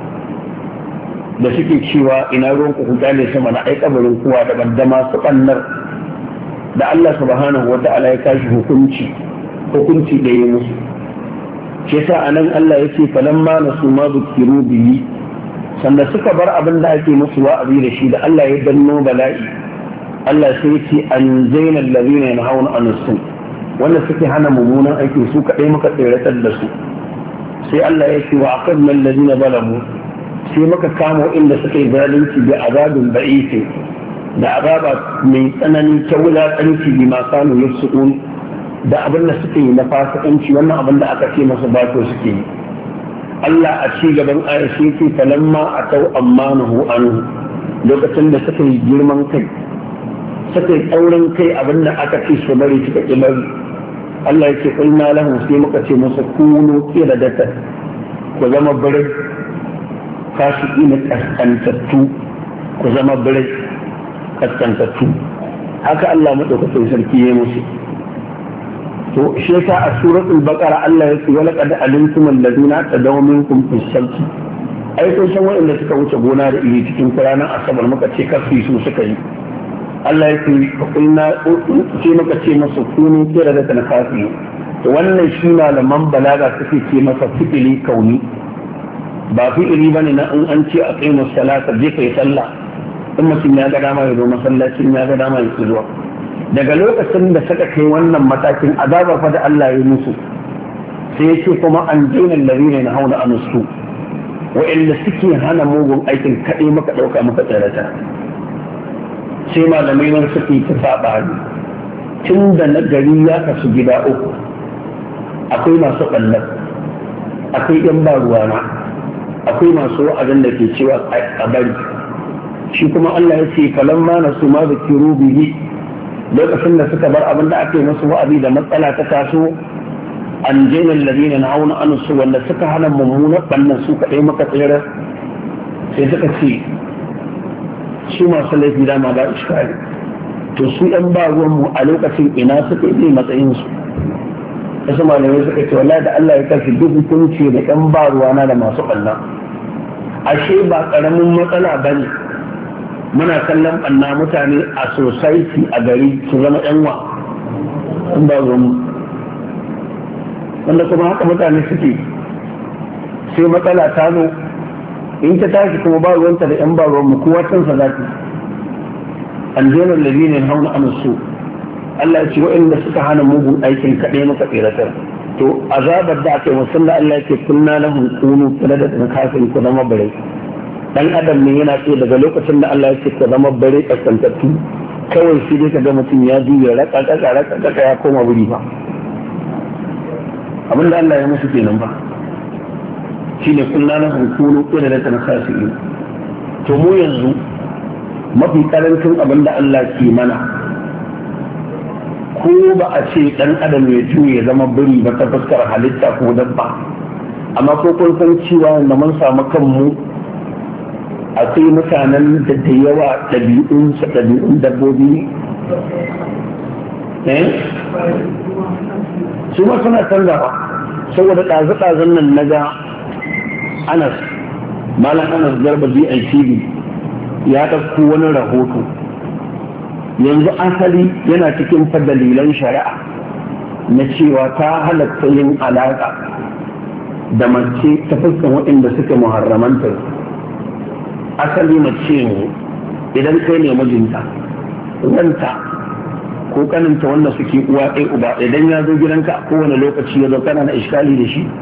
da suke cewa ina ruwan ku gane sama na ai kabarin kowa daban da masu ɓannar da Allah subhanahu wa ta'ala ya kashi hukunci da ya musu shi yasa anan Allah ya ce falamma nasu ma bukiru bihi sanda suka bar abin da ake musu wa'azi da shi da Allah ya danno bala'i Allah sai ya ce an zaina allazina yanhauna an su wanda suke hana mummunan aiki su kadai muka tsiratar da su sai Allah ya ce wa aqadna allazina zalamu sai muka kamo inda suka yi zalunci bi azabin ba'isi da azaba mai tsanani ta wulaƙanci bi ma kanu yasqun da abin da suke yi na fasikanci wannan abin da aka ce masa ba to suke yi Allah a ci gaban ayar shi ce falamma atau ammanuhu anhu lokacin da suka yi girman kai suka yi tsaurin kai abin da aka ce su bari suka ki bari Allah ya ce kulna lahum sai muka ce masa kunu qiradatan ku zama birai kashi na kaskantattu ku zama birai kaskantattu haka Allah madaukakin sarki ya musu to shi yasa a suratul baqara Allah ya ce wala qad alimtum alladhina tadaw minkum fi shamsi ai kun san wanda suka wuce gona da iri cikin ranar asabar muka ce kafi su suka yi Allah ya ce kunna ce muka ce masa kunu kira da tanfasi to wannan shi malaman balaga suke ce masa fi'ili kauni ba fi'ili bane na in an ce aqimus salata je kai sallah in mutum ya ga dama ya zo masallacin ya ga dama ya zuwa daga lokacin da suka kai wannan matakin azaba fa da Allah ya musu sai ya ce kuma an daina lalina na hauna a nusu wa'anda suke hana mugun aikin kaɗai maka ɗauka maka tsarata sai malamai nan suke ta saɓani tun da na gari ya kasu gida uku akwai masu ɓallar akwai yan ba ruwana akwai masu wa'azin da ke cewa a bari shi kuma Allah ya ce falamma nasu ma zikiru bihi lokacin da suka bar abin da ake musu wa'azi da matsala ta taso an jina ladina na'una an su wanda suka hana mummuna bannan su kadai maka tsere sai suka ce su masu laifi dama ba iskari to su yan ba ruwanmu a lokacin ina suka yi matsayinsu wasu malamai suka ce wallahi da Allah ya kafi duk hukunci da yan ba ruwana da masu ɓanna ashe ba ƙaramin matsala ba ne muna kallon ɓanna mutane a society a gari su zama yan wa yan ba ruwanmu wanda kuma haka mutane suke sai matsala ta zo in ta tashi kuma ba ruwanta da yan ba ruwanmu kowa cansa za ta aljanar lalini hauna amsu Allah ya ce waɗanda suka hana mugun aikin kaɗai maka tsiratar to azabar da aka yi musamman da Allah ya ce kunna lahum kunu kula da kafin ku zama bare dan adam ne yana ce daga lokacin da Allah ya ce ku zama bare kaskantattu kawai shi dai kaga mutum ya juya raka ya koma wuri ba abin da Allah ya musu kenan ba shine kunna lahum kunu kula da kafin to mu yanzu mafi karancin abin da Allah ke mana ko ba a ce dan adam ya juye ya zama biri ba ta fuskar halitta ko dabba amma ko kun san cewa da mun samu kanmu akwai mutanen da da yawa ɗabi'un dabbobi su ma suna canzawa saboda ɗazu-ɗazun nan na ga Anas Malam Anas Garba DITV ya ɗauko wani rahoto yanzu asali yana cikin dalilan shari'a na cewa ta halatta yin alaƙa da mace ta fuskan waɗanda suke muharramanta asali mace ne idan kai ne mijinta wanta ko kaninta wanda suke uwa ɗaya uba idan ya zo gidanka a kowane lokaci ya zo kana na iskali da shi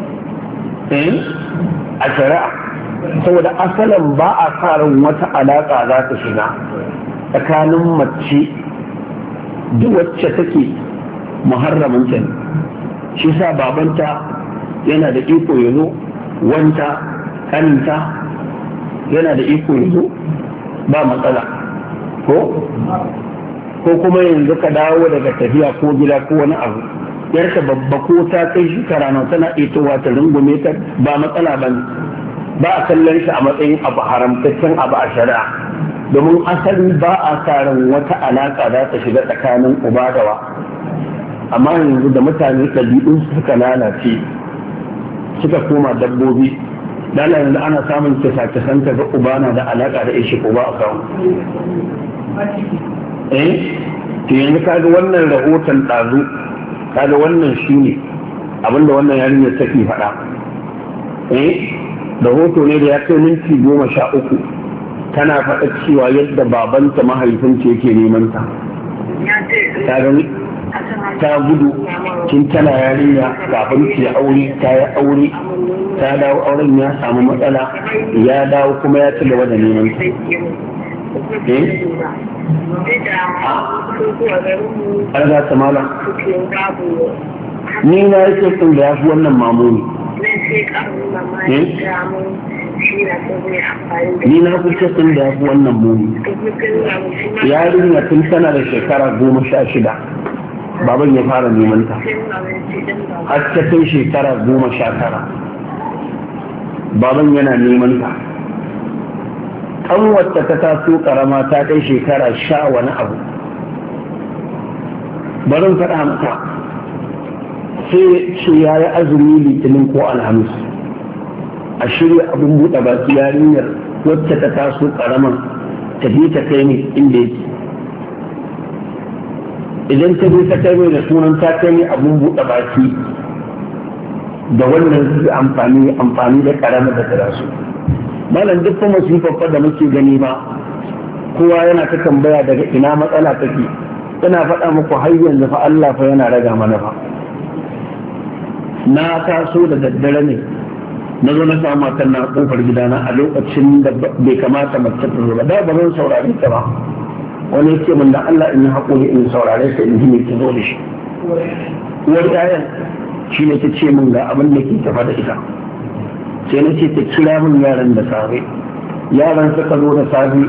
a shari'a saboda asalin ba a karin wata alaƙa za ta shiga tsakanin mace da wacce take muharramanta ne shi sa babanta yana da iko ya zo wanta kaninta yana da iko ya zo ba matsala ko kuma yanzu ka dawo daga tafiya ko gida ko wani abu yarka babba ko ta kai shekara na tana itowa ta rungume ta ba matsala ba ne ba a kallon shi a matsayin abu haramtaccen abu a shari'a domin asali ba a karin wata alaƙa za ta shiga tsakanin uba da wa amma yanzu da mutane ɗabi'un suka lalace suka koma dabbobi dala yanzu ana samun kisa-kisan ga uba na da alaƙa da ishi uba a kawo to yanzu kaga wannan rahoton ɗazu kaga wannan shi ne abinda wannan yarinyar take faɗa rahoto ne da ya kai minti 13 tana faɗa cewa yadda babanta mahaifinta yake neman ta ta gudu tun tana yarinya kafin ta aure ta yi aure ta dawo auren ya samu matsala ya dawo kuma ya ci gaba da neman ta an za ta mala ni na yake tun da ya fi wannan mamuni ni na fi cikin da ya fi wannan muni yarinya tun tana da shekara 16 baban ya fara neman ta har ta kai shekara 19 baban yana neman ta wacce ta taso karama ta kai shekara 10 wani abu barin faɗa mata sai ce ya yi azumi litinin ko alhamis a shirya abin buɗe baki yarinyar wacce ta taso karaman ta bi ta kai ne inda yake idan ta bi ta kai ne da sunan ta kai ne abin buɗe baki da wannan zai amfani da karama da tara su malam duk kuma masifaffa da muke gani ba kowa yana ta tambaya daga ina matsala take ina faɗa muku har yanzu fa Allah fa yana raga mana fa na taso da daddare ne na zo na samu matan na kofar gidana a lokacin da bai kamata mace ta zo ba da ba zan saurare ta ba wani yake min da Allah in yi haƙuri in saurare ta in ji me ki zo da shi uwar ƴaƴan shi ne ta ce min ga abin da ke tafa da ita sai na ce ta kira min yaran da safe yaran suka zo da safe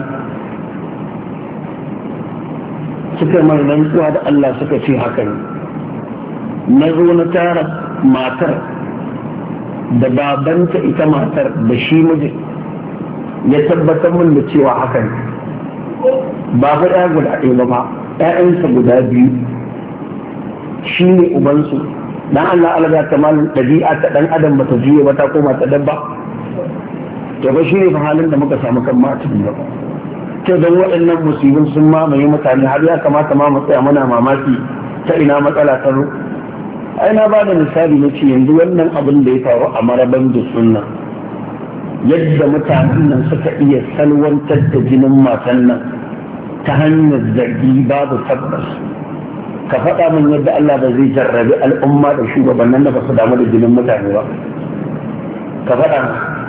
suka mai rantsuwa da Allah suka ce haka ne na zo na tara matar da babanta ita matar da shi mijin ya tabbatar min da cewa haka ne ba fa ɗaya guda ɗaya ba ƴaƴansa guda biyu shi ne ubansu dan Allah alga ta malin ɗabi'a ta ɗan adam bata juye ba ta koma ta dabba to ba shi ne fa halin da muka samu kan matan ba to don waɗannan musibin sun mamaye mutane har ya kamata ma mu tsaya muna mamaki ta ina matsala ta ru ai na bada misali na ce yanzu wannan abin da ya faru a maraban da sunna yadda mutanen nan suka iya salwantar da jinin matan nan ta hanyar zargi babu tabbas ka faɗa min yadda Allah ba zai jarrabi al'umma da shugabannin da ba su damu da jinin mutane ba ka faɗa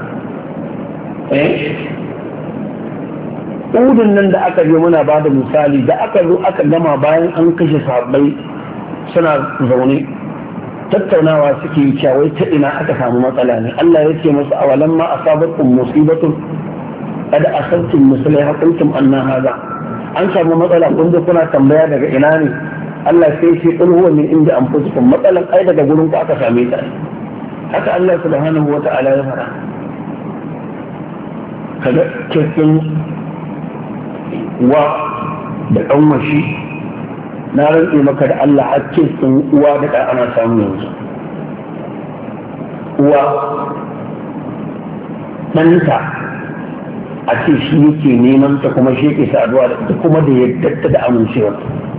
udun nan da aka je muna ba da misali da aka zo aka gama bayan an kashe sahabbai suna zaune tattaunawa suke yi cewa ta ina aka samu matsala ne Allah ya ce musu awalan ma asabatkum musibatun qad asabtum mislaha qultum anna hadha an samu matsala kun da kuna tambaya daga ina ne Allah sai ce qul huwa min inda anfusikum matsalan ai daga gurin ku aka same ta haka Allah subhanahu wata'ala ya fara kaga cikin wa da kanwashi na rantse maka da Allah hakkin sun uwa da ɗan ana samu yanzu uwa ɗanta a ce shi yake neman ta kuma shi yake saduwa da ita kuma da yadda da amincewa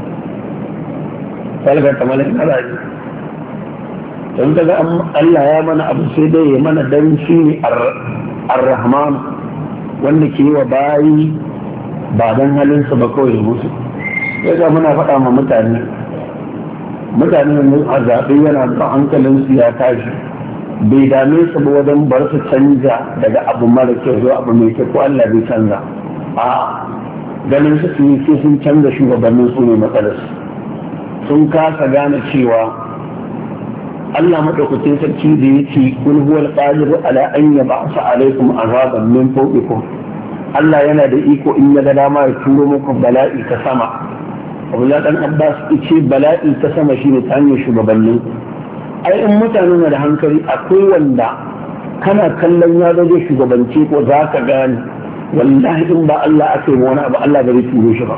falgar ta malin alaji don daga Allah ya mana abu sai dai ya mana dan shi ne ar-rahman wanda ke yi wa bayi ba don halinsa ba kawai musu ya ga muna faɗa ma mutane yanzu a zaɓe yana da hankalinsu ya tashi bai dame su ba wajen bar su canja daga abu mara kyau zuwa abu mai kyau ko Allah bai canza a ganin su su yi sun canza shugabannin su ne matsalarsu sun kasa gane cewa Allah maɗaukacin sarki da ya ce kul huwal qadiru ala an yab'asa alaikum azaban min fawqikum Allah yana da iko in ya ga dama ya turo muku bala'i ta sama Abdullah dan Abbas ce bala'i ta sama shine ta hanyar shugabannin ai in mutane na da hankali akwai wanda kana kallon ya zo shugabanci ko za ka gane wallahi in ba Allah aka yi wani abu Allah ba zai turo shi ba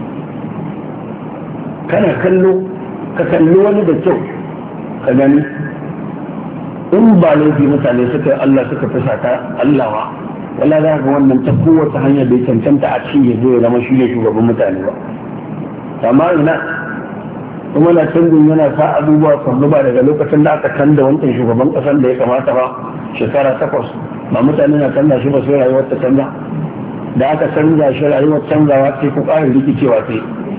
kana kallo ka kalli wani da kyau ka gani in ba laifi mutane suka yi Allah suka fi sata Allah ba wala za ga wannan ta kowace hanyar bai cancanta a ci ya zo ya zama shi ne shugaban mutane ba amma ina kuma na canjin yana sa abubuwa kwallo ba daga lokacin da aka canza wancan shugaban kasan da ya kamata ba shekara 8 ba mutane na canza shi ba sai rayuwar ta canza da aka canza shi rayuwar canzawa sai ku ƙara rikicewa sai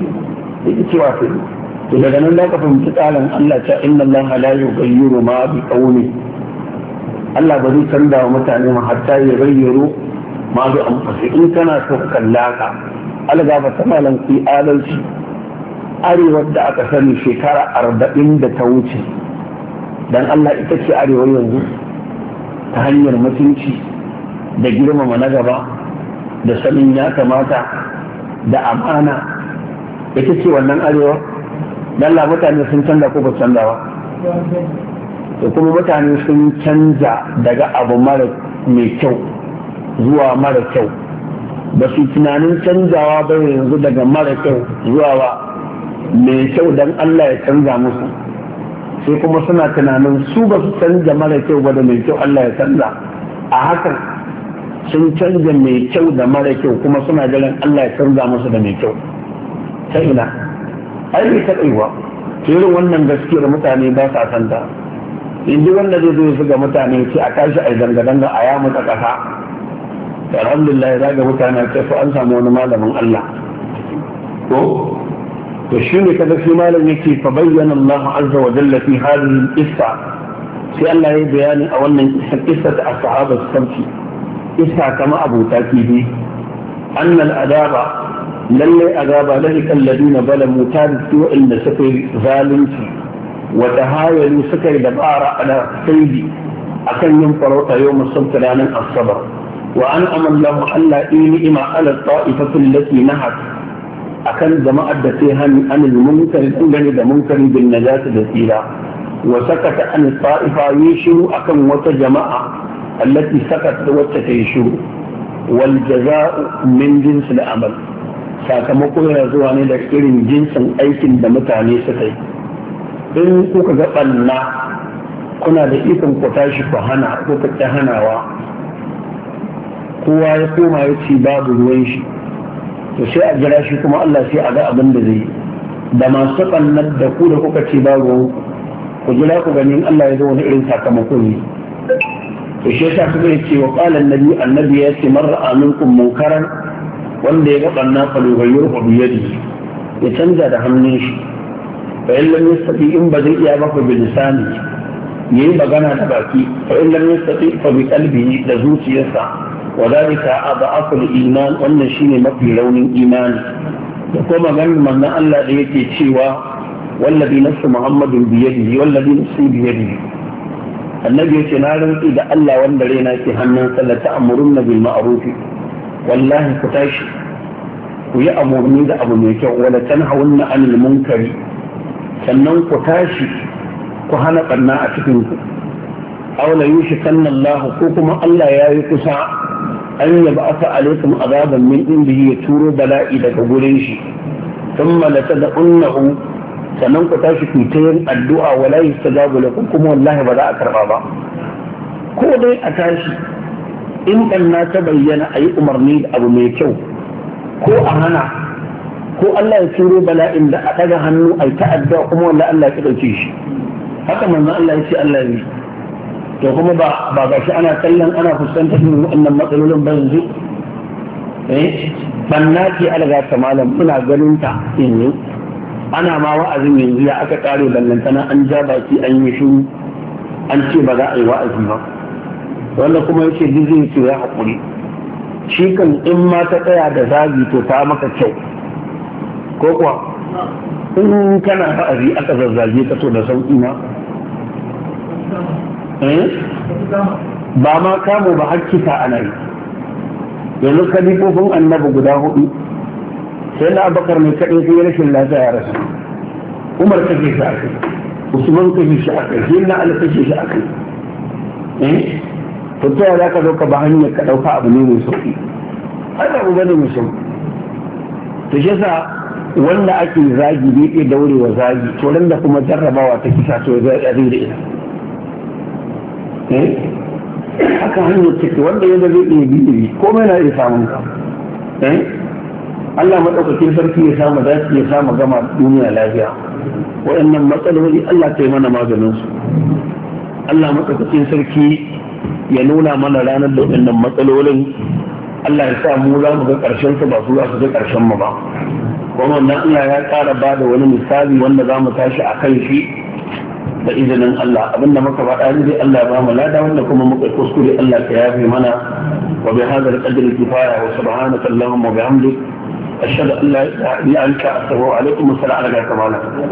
to daga nan da ka fahimci tsarin Allah ta inna Allah la yughayyiru ma bi qawli Allah ba zai canza wa mutane ma hatta ya gayyaru ma bi anfusihim in kana so ka kalla ka alga ba ta malan ku adalci arewar da aka sani shekara 40 da ta wuce dan Allah ita ce arewar yanzu ta hanyar mutunci da girmama na gaba da sanin ya kamata da amana ita ce wannan arewa dan Allah mutane sun canza ko ba canza ba da kuma mutane sun canza daga abu mara mai kyau zuwa mara kyau ba su tunanin canzawa ba yanzu daga mara kyau zuwa ba mai kyau don Allah ya canza musu sai kuma suna tunanin su ba su canza mara kyau ba da mai kyau Allah ya canza a hakan sun canza mai kyau da mara kyau kuma suna ganin Allah ya canza musu da mai kyau ta ina ai bai taɓaiwa irin wannan gaskiyar mutane ba sa santa inda wanda zai zo su ga mutane ce a tashi a danga-danga a yamu ta ƙasa alhamdulillah ya zaga mutane ce su an samu wani malamin Allah ko to shi ne kada shi malam yake fa bayyana Allah azza wa jalla fi hadhihi al-qissa sai Allah ya bayani a wannan qissa ta ashabu sabti qissa kama abuta kibi annal adaba lalle azaba lalika alladina balamu tarisu inda suka yi zalunci wa tahayalu suka yi dabara ala saidi akan yin farauta yau musamman ranar asabar wa an amallahu Allah ni'ima ala ta'ifatu allati nahat akan jama'ar da sai hani anil munkari dangane da munkari bin najati da tsira wa sakata an ta'ifa yi shiru akan wata jama'a allati sakat wacce ta yi shiru wal jaza'u min jinsil amal sakamako yana zuwa ne da irin jinsin aikin da mutane suka yi. In kuka ga ɓanna kuna da ikon ku tashi ku hana ko ka ƙi hanawa, kowa ya koma ya ce babu ruwan shi, to sai a jira shi kuma Allah sai a ga abin da zai yi. Da masu ɓannar da ku da kuka ce babu ruwan ku jira ku ganin Allah ya zo wani irin sakamako ne. To shi yasa kuka ce wa qala annabi ya ce man ra'a minkum munkaran, wanda ya ga ɓanna fa yughayyiru bi yadihi, ya canza da hannun shi. fa in lam yastati in ba zai iya ba fa bi lisani, yayi magana da baki. fa in lam yastati fa bi qalbihi, da zuciyarsa. wa dhalika adhaful iman, wannan shine mafi raunin imani. da kuma maganar manzon Allah da yake cewa wallazi nafsu muhammadin bi yadihi wallazi nafsi bi yadihi, annabi yace na rantsi da Allah wanda raina ke hannunsa la ta'muruna bil ma'ruf, wallahi ku tashi ku yi amurni da abu mai kyau, wala tanhawunna anil munkari, sannan ku tashi ku hana barna a cikin ku. aw la yushikanna Allah, ko kuma Allah ya yi kusa an yab'atha alaikum azaban min indihi, ya turo bala'i daga gurin shi. thumma la tad'unnahu, sannan ku tashi ku ta yin addu'a wala yustajabu lakum, kuma wallahi ba za a karba ba. ko dai a tashi in barna ta bayyana a yi umarni da abu mai kyau, ko a hana, ko Allah ya turo bala'in da a daga hannu a yi ta'adda kuma wanda Allah ya ɗauke shi. haka manzon Allah ya ce Allah ne. to kuma ba ga shi ana kallon ana fuskantar irin wannan matsalolin ba yanzu. banna ce alga ta malam muna ganin ta yanzu, ana ma wa'azin yanzu ya aka kare ballantana an ja baki an yi shiru an ce ba za a yi wa'azi ba. wanda kuma yake duk zai ce ya haƙuri, shi kan in ma ta tsaya da zagi to ta maka kyau, ko kuwa in kana wa'azi aka zazzage ka to da sauƙi ma. ba ma kamo ba hakkita a nan. yanzu kalifofin annabi guda 4, sai na Abubakar mai kaɗai sai rashin lafiya ya rasu, Umar kashe shi akai, Usman kashe shi akai, sai na Ali kashe shi akai. to ta za ka zo ka ba hanyar ka ɗauka abu ne mai sauƙi, ai abu bane mai sauƙi. to shi yasa wanda ake zagi bai iya daurewa zagi, to ran da kuma jarrabawa ta kisa to zai da ita. haka hanyar ciki wanda yadda zai iya biyu komai na iya samun ka. Allah maɗaukakin sarki ya samu dace ya samu gama duniya lafiya. waɗannan matsaloli Allah ta yi mana maganinsu. Allah maɗaukakin sarki ya nuna mana ranar da waɗannan matsalolin. Allah ya sa mu za mu ga ƙarshen su ba su za su ga ƙarshen mu ba. kuma wannan Allah ya ƙara ba da wani misali wanda za mu tashi a kan shi da izinin Allah. abinda muka faɗa ne dai Allah ya ba mu lada, wanda kuma muka kuskure Allah ka yafe mana. wa bi hadha al-qadri kifaya wa subhanaka allahumma wa bihamdik ashhadu an la ilaha illa anta astaghfiruka wa atubu ilaik. assalamu alaikum wa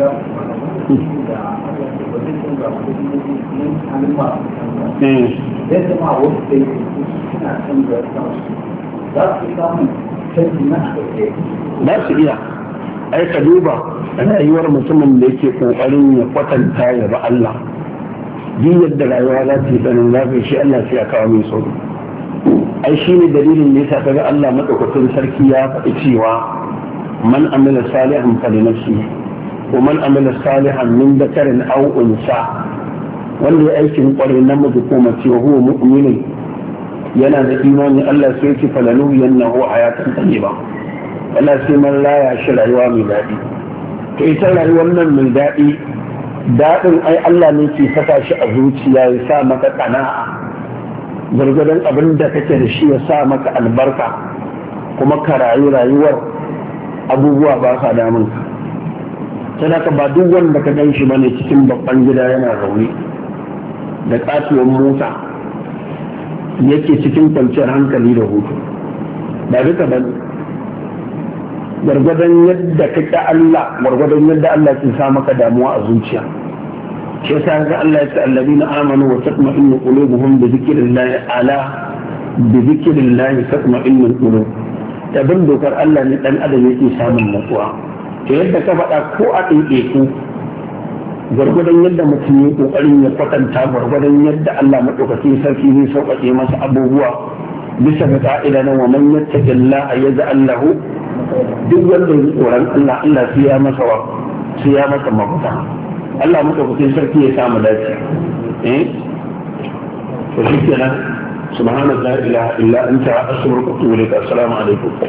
rahmatullahi. ba su iya ai ka duba rayuwar mutumin da yake kokarin ya kwatanta ya ba Allah, duk yadda rayuwa za ta yi tsanin zafi shi Allah sai ya kawo mai sauri. ai shi ne dalilin da yasa kaga Allah madaukakin sarki ya faɗi cewa man amila salihan fa li nafsihi wa man amila salihan min dhakarin aw unsa, wanda ya aikin kwarai namiji ko mace wa huwa mu'minun, yana da imani Allah sai ya ce falalu yannahu hayatan tayyiba, Allah sai man laya shi rayuwa mai daɗi. to ita rayuwar nan mai daɗi, daɗin ai Allah ne ke saka shi a zuciya ya sa maka ƙana'a, gargadon abin da kake da shi ya sa maka albarka, kuma ka rayuwar abubuwa ba sa damun ka. sadaka ba duk wanda ka gan shi bane cikin babban gida yana rauni da katuwar mota yake cikin kwanciyar hankali da hutu, ba duka bane. gwargwadon yadda ka ƙi Allah, gwargwadon yadda Allah ke sa maka damuwa a zuciya. shi yasa ga Allah ya ce allazina amanu wa tatma'innu qulubuhum bi dhikrillahi ala bi dhikrillahi tatma'innu qulub. Tabin dokar Allah ne dan adam yake samun natsuwa. to yadda ka faɗa ko a ɗaiɗe ku gwargwadon yadda mutum ya kokarin ya kwatanta gwargwadon yadda Allah madaukakin sarki zai sauƙaƙe masa abubuwa bisa ga ka'ida na wa man yattaqillaha yaj'al lahu, duk wanda ya tsoron Allah Allah sai ya masa mafita. Allah madaukakin sarki ya samu dace to shikenan subhanallahi la ilaha illa anta astaghfiruka wa atubu ilaik. Assalamu alaikum.